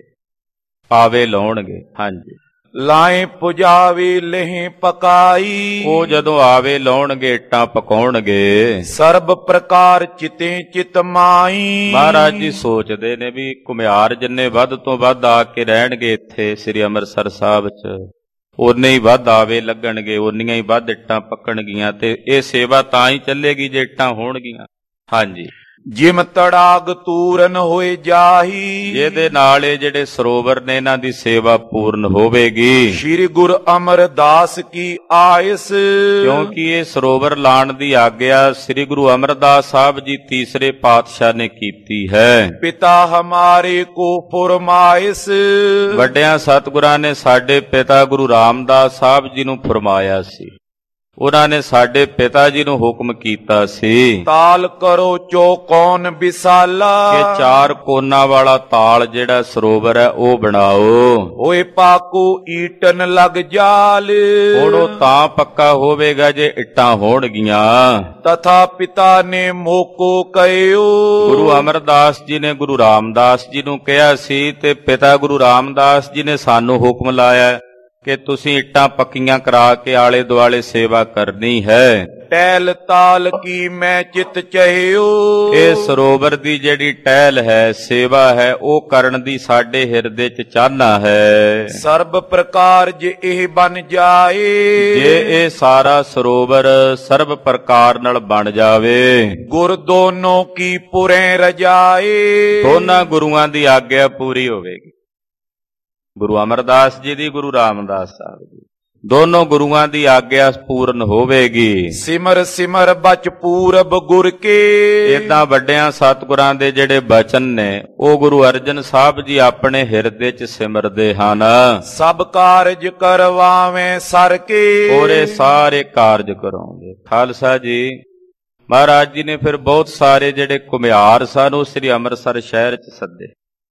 ਆਵੇ ਲਾਉਣਗੇ। ਹਾਂਜੀ, ਲਾਏ ਪੁਜਾਵੇ ਲਹਿ ਪਕਾਈ। ਉਹ ਜਦੋਂ ਆਵੇ ਲਾਉਣਗੇ, ਇੱਟਾਂ ਪਕਾਉਣਗੇ। ਸਰਬ ਪ੍ਰਕਾਰ ਚਿਤੇ ਚਿਤ ਮਾਈ। ਮਹਾਰਾਜ ਜੀ ਸੋਚਦੇ ਨੇ ਵੀ ਘੁਮਿਆਰ ਜਿੰਨੇ ਵੱਧ ਤੋਂ ਵੱਧ ਆ ਕੇ ਰਹਿਣਗੇ ਇੱਥੇ ਸ੍ਰੀ ਅੰਮ੍ਰਿਤਸਰ ਸਾਹਿਬ 'ਚ, ਓਨੇ ਹੀ ਵੱਧ ਆਵੇ ਲੱਗਣਗੇ, ਓਨੀਆਂ ਹੀ ਵੱਧ ਇੱਟਾਂ ਪੱਕਣਗੀਆਂ, ਤੇ ਇਹ ਸੇਵਾ ਤਾਂ ਹੀ ਚੱਲੇਗੀ ਜੇ ਇੱਟਾਂ ਹੋਣਗੀਆਂ। ਹਾਂਜੀ, ਜਿਮ ਤੜਾਗ ਤੂਰਨ ਹੋਏ ਜਾਹੀ। ਜਿਹਦੇ ਨਾਲ ਇਹ ਜਿਹੜੇ ਸਰੋਵਰ ਨੇ ਇਹਨਾਂ ਦੀ ਸੇਵਾ ਪੂਰਨ ਹੋਵੇਗੀ। ਸ਼੍ਰੀ ਗੁਰੂ ਅਮਰਦਾਸ ਕੀ ਆਇਸ। ਕਿਉਂਕਿ ਇਹ ਸਰੋਵਰ ਲਾਣ ਦੀ ਆਗਿਆ ਸ੍ਰੀ ਗੁਰੂ ਅਮਰਦਾਸ ਸਾਹਿਬ ਜੀ ਤੀਸਰੇ ਪਾਤਸ਼ਾਹ ਨੇ ਕੀਤੀ ਹੈ। ਪਿਤਾ ਹਮਾਰੇ ਕੋ ਫਰਮਾਇਸ। ਵੱਡਿਆਂ ਸਤਿਗੁਰਾਂ ਨੇ ਸਾਡੇ ਪਿਤਾ ਗੁਰੂ ਰਾਮਦਾਸ ਸਾਹਿਬ ਜੀ ਨੂੰ ਫਰਮਾਇਆ ਸੀ, ਉਹਨਾਂ ਨੇ ਸਾਡੇ ਪਿਤਾ ਜੀ ਨੂੰ ਹੁਕਮ ਕੀਤਾ ਸੀ, ਤਾਲ ਕਰੋ ਚੌਕੌਨ ਵਿਸਾਲਾ। ਕਿ 4 ਕੋਨਾ ਵਾਲਾ ਤਾਲ ਜਿਹੜਾ ਸਰੋਵਰ ਹੈ ਉਹ ਬਣਾਓ। ਓਏ ਪਾਕੋ ਈਟਨ ਲੱਗ ਜਾਲ। ਹੁਣ ਉਹ ਤਾਂ ਪੱਕਾ ਹੋਵੇਗਾ ਜੇ ਇੱਟਾਂ ਹੋਣਗੀਆਂ। ਤਥਾ ਪਿਤਾ ਨੇ ਮੋਕੋ ਕਹਿਓ। ਗੁਰੂ ਅਮਰਦਾਸ ਜੀ ਨੇ ਗੁਰੂ ਰਾਮਦਾਸ ਜੀ ਨੂੰ ਕਿਹਾ ਸੀ, ਤੇ ਪਿਤਾ ਗੁਰੂ ਰਾਮਦਾਸ ਜੀ ਨੇ ਸਾਨੂੰ ਹੁਕਮ ਲਾਇਆ ਕਿ ਤੁਸੀਂ ਇੱਟਾਂ ਪੱਕੀਆਂ ਕਰਾ ਕੇ ਆਲੇ ਦੁਆਲੇ ਸੇਵਾ ਕਰਨੀ ਹੈ। ਟਹਿਲ ਤਾਲ ਕੀ ਮੈਂ ਚਿਤ ਚਾਹਿਓ। ਇਹ ਸਰੋਵਰ ਦੀ ਜਿਹੜੀ ਟਹਿਲ ਹੈ, ਸੇਵਾ ਹੈ, ਉਹ ਕਰਨ ਦੀ ਸਾਡੇ ਹਿਰਦੇ 'ਚ ਚਾਹਨਾ ਹੈ। ਸਰਬ ਪ੍ਰਕਾਰ ਜੇ ਇਹ ਬਣ ਜਾਏ। ਜੇ ਇਹ ਸਾਰਾ ਸਰੋਵਰ ਸਰਬ ਪ੍ਰਕਾਰ ਨਾਲ ਬਣ ਜਾਵੇ। ਗੁਰ ਦੋਨੋਂ ਕੀ ਪੁਰੇ ਰਜਾਏ। ਦੋਨਾਂ ਗੁਰੂਆਂ ਦੀ ਆਗਿਆ ਪੂਰੀ ਹੋਵੇਗੀ, ਗੁਰੂ ਅਮਰਦਾਸ ਜੀ ਦੀ, ਗੁਰੂ ਰਾਮਦਾਸ ਸਾਹਿਬ ਦੀ। ਦੋਨੋਂ ਗੁਰੂਆਂ ਦੀ ਆਗਿਆ ਪੂਰਨ ਹੋਵੇਗੀ। ਸਿਮਰ ਸਿਮਰ ਬਚ ਪੂਰਬ ਗੁਰ ਕੇ। ਏਦਾਂ ਵੱਡਿਆਂ ਸਤਿਗੁਰਾਂ ਦੇ ਜਿਹੜੇ ਬਚਨ ਨੇ ਉਹ ਗੁਰੂ ਅਰਜਨ ਸਾਹਿਬ ਜੀ ਆਪਣੇ ਹਿਰਦੇ 'ਚ ਸਿਮਰਦੇ ਹਨ। ਸਭ ਕਾਰਜ ਕਰਵਾਵੇਂ ਸਰ ਕੇ। ਔਰ ਇਹ ਸਾਰੇ ਕਾਰਜ ਕਰਾਉਂਦੇ। ਖਾਲਸਾ ਜੀ ਮਹਾਰਾਜ ਜੀ ਨੇ ਫਿਰ ਬਹੁਤ ਸਾਰੇ ਜਿਹੜੇ ਘੁਮਿਆਰ ਸਨ ਉਹ ਸ੍ਰੀ ਅੰਮ੍ਰਿਤਸਰ ਸ਼ਹਿਰ 'ਚ ਸੱਦੇ,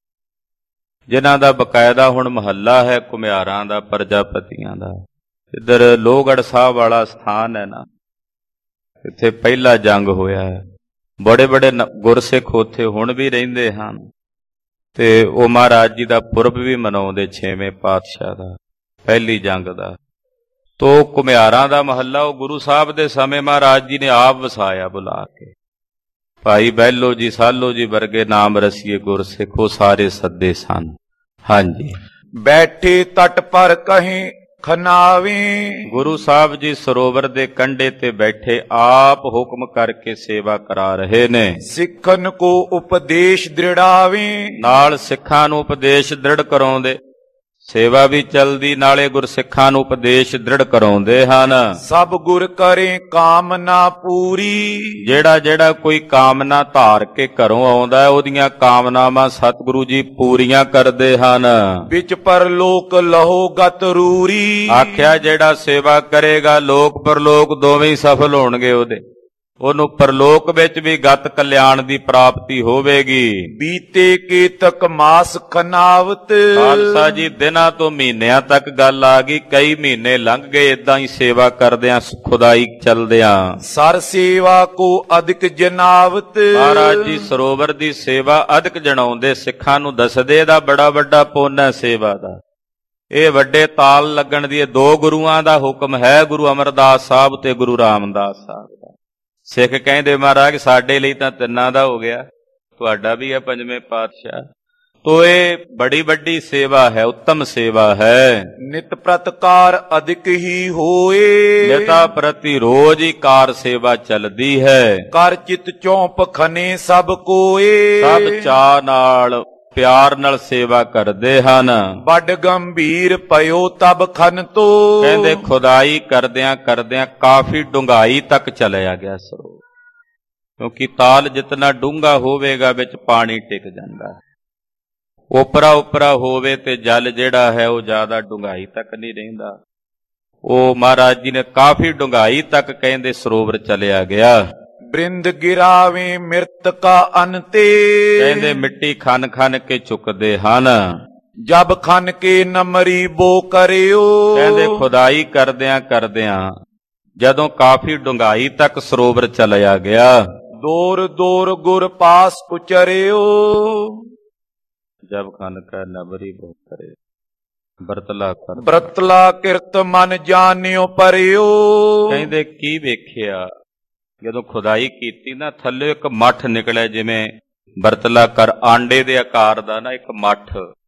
ਜਿਨ੍ਹਾਂ ਦਾ ਬਕਾਇਦਾ ਹੁਣ ਮਹੱਲਾ ਹੈ ਘੁਮਿਆਰਾਂ ਦਾ, ਪ੍ਰਜਾਪਤੀਆਂ ਦਾ। ਇੱਧਰ ਲੋਹਗੜ੍ਹ ਸਾਹਿਬ ਵਾਲਾ ਸਥਾਨ ਹੈ ਨਾ, ਇੱਥੇ ਪਹਿਲਾ ਜੰਗ ਹੋਇਆ ਹੈ। ਬੜੇ ਬੜੇ ਗੁਰਸਿੱਖ ਉੱਥੇ ਹੁਣ ਵੀ ਰਹਿੰਦੇ ਹਨ ਤੇ ਉਹ ਮਹਾਰਾਜ ਜੀ ਦਾ ਪੁਰਬ ਵੀ ਮਨਾਉਂਦੇ 6ਵੇਂ ਪਾਤਸ਼ਾਹ ਦਾ, ਪਹਿਲੀ ਜੰਗ ਦਾ। ਤੋ ਘੁਮਿਆਰਾਂ ਦਾ ਮਹੱਲਾ ਉਹ ਗੁਰੂ ਸਾਹਿਬ ਦੇ ਸਮੇਂ ਮਹਾਰਾਜ ਜੀ ਨੇ ਆਪ ਵਸਾਇਆ ਬੁਲਾ ਕੇ। ਭਾਈ ਬਹਿਲੋ ਜੀ, ਸਾਲੋ ਜੀ ਵਰਗੇ ਨਾਮ ਰਸੀਏ ਗੁਰਸਿੱਖ ਉਹ ਸਾਰੇ ਸੱਦੇ ਸਨ। ਹਾਂਜੀ। ਬੈਠੇ ਤਟ ਪਰ ਕਹੀਂ ਖਨਾਵੀਂ। ਗੁਰੂ ਸਾਹਿਬ ਜੀ ਸਰੋਵਰ ਦੇ ਕੰਢੇ ਤੇ ਬੈਠੇ ਆਪ ਹੁਕਮ ਕਰਕੇ ਸੇਵਾ ਕਰਾ ਰਹੇ ਨੇ। ਸਿੱਖਨ ਕੋ ਉਪਦੇਸ਼ ਦ੍ਰਿੜਾਵੀਂ। ਨਾਲ ਸਿੱਖਾਂ ਨੂੰ ਉਪਦੇਸ਼ ਦ੍ਰਿੜ ਕਰਾਉਂਦੇ, ਸੇਵਾ ਵੀ ਚਲਦੀ, ਨਾਲੇ ਗੁਰਸਿੱਖਾਂ ਨੂੰ ਉਪਦੇਸ਼ ਦ੍ਰਿੜ ਕਰਾਉਂਦੇ ਹਨ। ਸਭ ਗੁਰ ਕਰੇ ਕਾਮਨਾ ਪੂਰੀ। ਜਿਹੜਾ ਕੋਈ ਕਾਮਨਾ ਧਾਰ ਕੇ ਘਰੋਂ ਆਉਂਦਾ ਉਹਦੀਆਂ ਕਾਮਨਾਵਾਂ ਸਤਿਗੁਰੂ ਜੀ ਪੂਰੀਆਂ ਕਰਦੇ ਹਨ। ਵਿੱਚ ਪਰਲੋਕ ਲਹੋ ਗਤ ਰੂਰੀ। ਆਖਿਆ ਜਿਹੜਾ ਸੇਵਾ ਕਰੇਗਾ ਲੋਕ ਪਰਲੋਕ ਦੋਵੇਂ ਹੀ ਸਫਲ ਹੋਣਗੇ ਉਹਦੇ, ਉਹਨੂੰ ਪਰਲੋਕ ਵਿੱਚ ਵੀ ਗਤ ਕਲਿਆਣ ਦੀ ਪ੍ਰਾਪਤੀ ਹੋਵੇਗੀ। ਬੀਤੇ ਕੇਤਕ ਮਾਸ ਖਨਾਵਤ। ਖਾਲਸਾ ਜੀ ਦਿਨਾਂ ਤੋਂ ਮਹੀਨਿਆਂ ਤੱਕ ਗੱਲ ਆ ਗਈ, ਕਈ ਮਹੀਨੇ ਲੰਘ ਗਏ ਏਦਾਂ ਹੀ ਸੇਵਾ ਕਰਦਿਆਂ ਖੁਦਾਈ ਚਲਦਿਆਂ। ਸਰ ਸੇਵਾ ਕੋ ਅਧਿਕ ਜਨਾਵਤ। ਮਹਾਰਾਜ ਜੀ ਸਰੋਵਰ ਦੀ ਸੇਵਾ ਅਧਿਕ ਜਣਾਉਂਦੇ, ਸਿੱਖਾਂ ਨੂੰ ਦੱਸਦੇ ਇਹਦਾ ਬੜਾ ਵੱਡਾ ਪੁੰਨ ਹੈ ਸੇਵਾ ਦਾ। ਇਹ ਵੱਡੇ ਤਾਲ ਲੱਗਣ ਦੀ ਦੋ ਗੁਰੂਆਂ ਦਾ ਹੁਕਮ ਹੈ, ਗੁਰੂ ਅਮਰਦਾਸ ਸਾਹਿਬ ਤੇ ਗੁਰੂ ਰਾਮਦਾਸ ਸਾਹਿਬ ਦਾ। ਸਿੱਖ ਕਹਿੰਦੇ ਮਹਾਰਾਜ ਸਾਡੇ ਲਈ ਤਾਂ ਤਿੰਨਾਂ ਦਾ ਹੋ ਗਿਆ, ਤੁਹਾਡਾ ਵੀ ਹੈ ਪੰਜਵੇਂ ਪਾਤਸ਼ਾਹ। ਤੋ ਇਹ ਬੜੀ ਵੱਡੀ ਸੇਵਾ ਹੈ, ਉੱਤਮ ਸੇਵਾ ਹੈ। ਨਿਤ ਪ੍ਰਤਕਾਰ ਅਧਿਕ ਹੀ ਹੋਏ। ਨਿਤਾ ਪ੍ਰਤੀ ਰੋਜ਼ ਹੀ ਕਾਰ ਸੇਵਾ ਚੱਲਦੀ ਹੈ। ਕਰ ਚਿਤ ਚੌਂਪ ਖਨੇ ਸਭ ਕੋਏ। ਸਭ ਚਾਅ ਨਾਲ ਪਿਆਰ ਨਾਲ ਸੇਵਾ ਕਰਦੇ ਹਨ। ਵੱਡ ਗੰਭੀਰ ਪਇਓ ਤਬ ਖਨ ਤੋ। ਕਹਿੰਦੇ ਖੁਦਾਈ ਕਰਦਿਆਂ ਕਰਦਿਆਂ ਕਾਫੀ ਡੂੰਘਾਈ ਤੱਕ ਚਲਿਆ ਗਿਆ ਸਰੋਵਰ, ਕਿਉਂਕਿ ਤਾਲ ਜਿਤਨਾ ਡੂੰਘਾ ਹੋਵੇਗਾ ਵਿੱਚ ਪਾਣੀ ਟਿਕ ਜਾਂਦਾ। ਉਪਰਾ ਹੋਵੇ ਤੇ ਜਲ ਜਿਹੜਾ ਹੈ ਉਹ ਜ਼ਿਆਦਾ ਡੂੰਘਾਈ ਤੱਕ ਨਹੀਂ ਰਹਿੰਦਾ। ਉਹ ਮਹਾਰਾਜ ਜੀ ਨੇ ਕਾਫੀ ਡੂੰਘਾਈ ਤੱਕ ਕਹਿੰਦੇ ਸਰੋਵਰ ਚਲਿਆ ਗਿਆ। ਬ੍ਰਿੰਦ ਗਿਰਾਵੇਂ ਮਿਰਤ ਕਾ ਅੰਤੇ। ਕਹਿੰਦੇ ਮਿੱਟੀ ਖਨ ਖਨ ਕੇ ਚੁੱਕਦੇ ਹਨ। ਜਬ ਖਨ ਕੇ ਨਮਰੀ ਬੋ ਕਰਿਓ। ਕਹਿੰਦੇ ਖੁਦਾਈ ਕਰਦਿਆਂ ਕਰਦਿਆਂ ਜਦੋਂ ਕਾਫੀ ਡੂੰਘਾਈ ਤੱਕ ਸਰੋਵਰ ਚਲਿਆ ਗਿਆ। ਦੂਰ ਦੂਰ ਗੁਰ ਪਾਸ ਉਚਰਿਓ। ਜਬ ਖਨ ਕੈ ਨਮਰੀ ਬੋ ਕਰੇ ਬਰਤਲਾ ਕਿਰਤ ਮਨ ਜਾਣਿਓ ਪਰਿਓ। ਕਹਿੰਦੇ ਕੀ ਵੇਖਿਆ ਜਦੋਂ ਖੁਦਾਈ ਕੀਤੀ ਨਾ, ਥੱਲੇ ਇੱਕ ਮੱਠ ਨਿਕਲਿਆ, ਜਿਵੇਂ ਬਰਤਲਾ ਕਰ ਆਂਡੇ ਦੇ ਆਕਾਰ ਦਾ ਨਾ ਇੱਕ ਮੱਠ,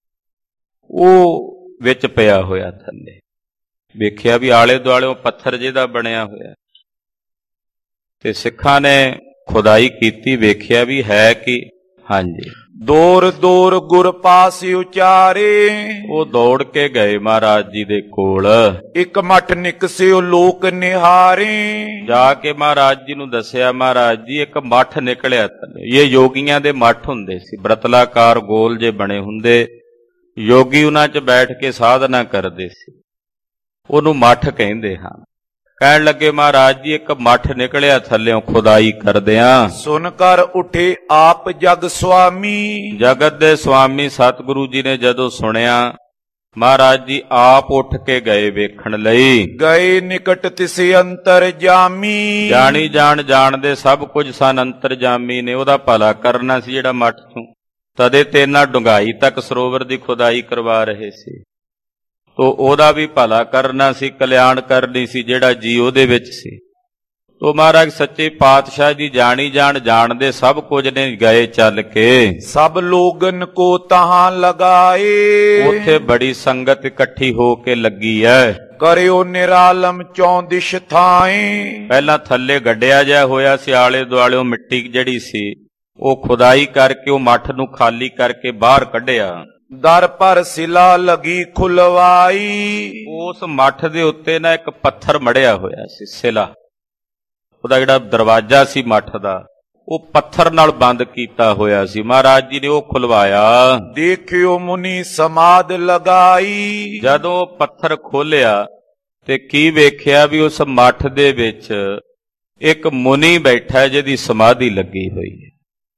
ਉਹ ਵਿੱਚ ਪਿਆ ਹੋਇਆ ਥੱਲੇ। ਵੇਖਿਆ ਵੀ ਆਲੇ ਦੁਆਲਿਓਂ ਪੱਥਰ ਜਿਹਦਾ ਬਣਿਆ ਹੋਇਆ। ਤੇ ਸਿੱਖਾਂ ਨੇ ਖੁਦਾਈ ਕੀਤੀ, ਵੇਖਿਆ ਵੀ ਹੈ ਕਿ ਹਾਂਜੀ। ਦੂਰ ਦੂਰ ਗੁਰ ਪਾਸ ਉਚਾਰੇ। ਉਹ ਦੌੜ ਕੇ ਗਏ ਮਹਾਰਾਜ ਜੀ ਦੇ ਕੋਲ। ਇੱਕ ਮੱਠ ਨਿਕਸਿਓ ਲੋਕ ਨਿਹਾਰੇ। ਜਾ ਕੇ ਮਹਾਰਾਜ ਜੀ ਨੂੰ ਦੱਸਿਆ, ਮਹਾਰਾਜ ਜੀ ਇੱਕ ਮੱਠ ਨਿਕਲਿਆ ਥੱਲੇ। ਇਹ ਯੋਗੀਆਂ ਦੇ ਮੱਠ ਹੁੰਦੇ ਸੀ, ਬਰਤਲਾਕਾਰ ਗੋਲ ਜੇ ਬਣੇ ਹੁੰਦੇ, ਯੋਗੀ ਉਹਨਾਂ 'ਚ ਬੈਠ ਕੇ ਸਾਧਨਾ ਕਰਦੇ ਸੀ, ਉਹਨੂੰ ਮੱਠ ਕਹਿੰਦੇ ਹਨ। ਕਹਿਣ ਲੱਗੇ ਮਹਾਰਾਜ ਜੀ ਇੱਕ ਮੱਠ ਨਿਕਲਿਆ ਥੱਲਿਓਂ ਖੁਦਾਈ ਕਰਦਿਆਂ। ਸੁਣ ਕਰ ਉਠੇ ਆਪ ਜਗ ਸੁਆਮੀ। ਜਗਤ ਦੇ ਸੁਆਮੀ ਸਤਿਗੁਰੂ ਜੀ ਨੇ ਜਦੋਂ ਸੁਣਿਆ, ਮਹਾਰਾਜ ਜੀ ਆਪ ਉੱਠ ਕੇ ਗਏ ਵੇਖਣ ਲਈ। ਗਏ ਨਿਕਟ ਤਿਸੇ ਅੰਤਰ ਜਾਮੀ। ਜਾਣੀ ਜਾਣਦੇ ਸਭ ਕੁਝ ਸਨ, ਅੰਤਰ ਜਾਮੀ ਨੇ ਉਹਦਾ ਭਲਾ ਕਰਨਾ ਸੀ ਜਿਹੜਾ ਮੱਠ ਚੋਂ ਤਦੇ ਤੇ ਇੰਨਾ ਡੂੰਘਾਈ ਤੱਕ ਸਰੋਵਰ ਦੀ ਖੁਦਾਈ ਕਰਵਾ ਰਹੇ ਸੀ। ਤੋ ਉਹਦਾ ਵੀ ਭਲਾ ਕਰਨਾ ਸੀ, ਕਲਿਆਣ ਕਰਨੀ ਸੀ ਜਿਹੜਾ ਜੀ ਉਹਦੇ ਵਿੱਚ ਸੀ। ਤੋ ਮਹਾਰਾਜ ਸੱਚੇ ਪਾਤਸ਼ਾਹ ਜੀ ਜਾਣੀ ਜਾਣਦੇ ਸਭ ਕੁਝ ਨੇ, ਗਏ ਚੱਲ ਕੇ। ਸਭ ਲੋਗਨ ਕੋ ਤਹਾਂ ਲਗਾਏ। ਉੱਥੇ ਬੜੀ ਸੰਗਤ ਇਕੱਠੀ ਹੋ ਕੇ ਲੱਗੀ ਐ। ਕਰਿਓ ਨਿਰਾਲਮ ਚੌਂਦਿਸ਼ ਥਾਏ। ਪਹਿਲਾਂ ਥੱਲੇ ਗੱਡਿਆ ਜਿਹਾ ਹੋਇਆ ਸੀ, ਆਲੇ ਦੁਆਲਿਓਂ ਮਿੱਟੀ ਜਿਹੜੀ ਸੀ ਉਹ ਖੁਦਾਈ ਕਰਕੇ ਉਹ ਮੱਠ ਨੂੰ ਖਾਲੀ ਕਰਕੇ ਬਾਹਰ ਕੱਢਿਆ। ਦਰ ਪਰ ਸਿਲਾ ਲਗੀ ਖੁਲਵਾਈ। ਉਸ ਮੱਠ ਦੇ ਉੱਤੇ ਨਾ ਇੱਕ ਪੱਥਰ ਮੜਿਆ ਹੋਇਆ ਸੀ, ਸਿਲਾ, ਉਹਦਾ ਜਿਹੜਾ ਦਰਵਾਜ਼ਾ ਸੀ ਮੱਠ ਦਾ, ਉਹ ਪੱਥਰ ਨਾਲ ਬੰਦ ਕੀਤਾ ਹੋਇਆ ਸੀ। ਮਹਾਰਾਜ ਜੀ ਨੇ ਉਹ ਖੁਲਵਾਇਆ। ਦੇਖਿਓ ਮੁਨੀ ਸਮਾਧ ਲਗਾਈ। ਜਦੋਂ ਉਹ ਪੱਥਰ ਖੋਲਿਆ ਤੇ ਕੀ ਵੇਖਿਆ ਵੀ ਉਸ ਮੱਠ ਦੇ ਵਿੱਚ ਇੱਕ ਮੁਨੀ ਬੈਠਾ ਜਿਹਦੀ ਸਮਾਧੀ ਲੱਗੀ ਹੋਈ ਹੈ।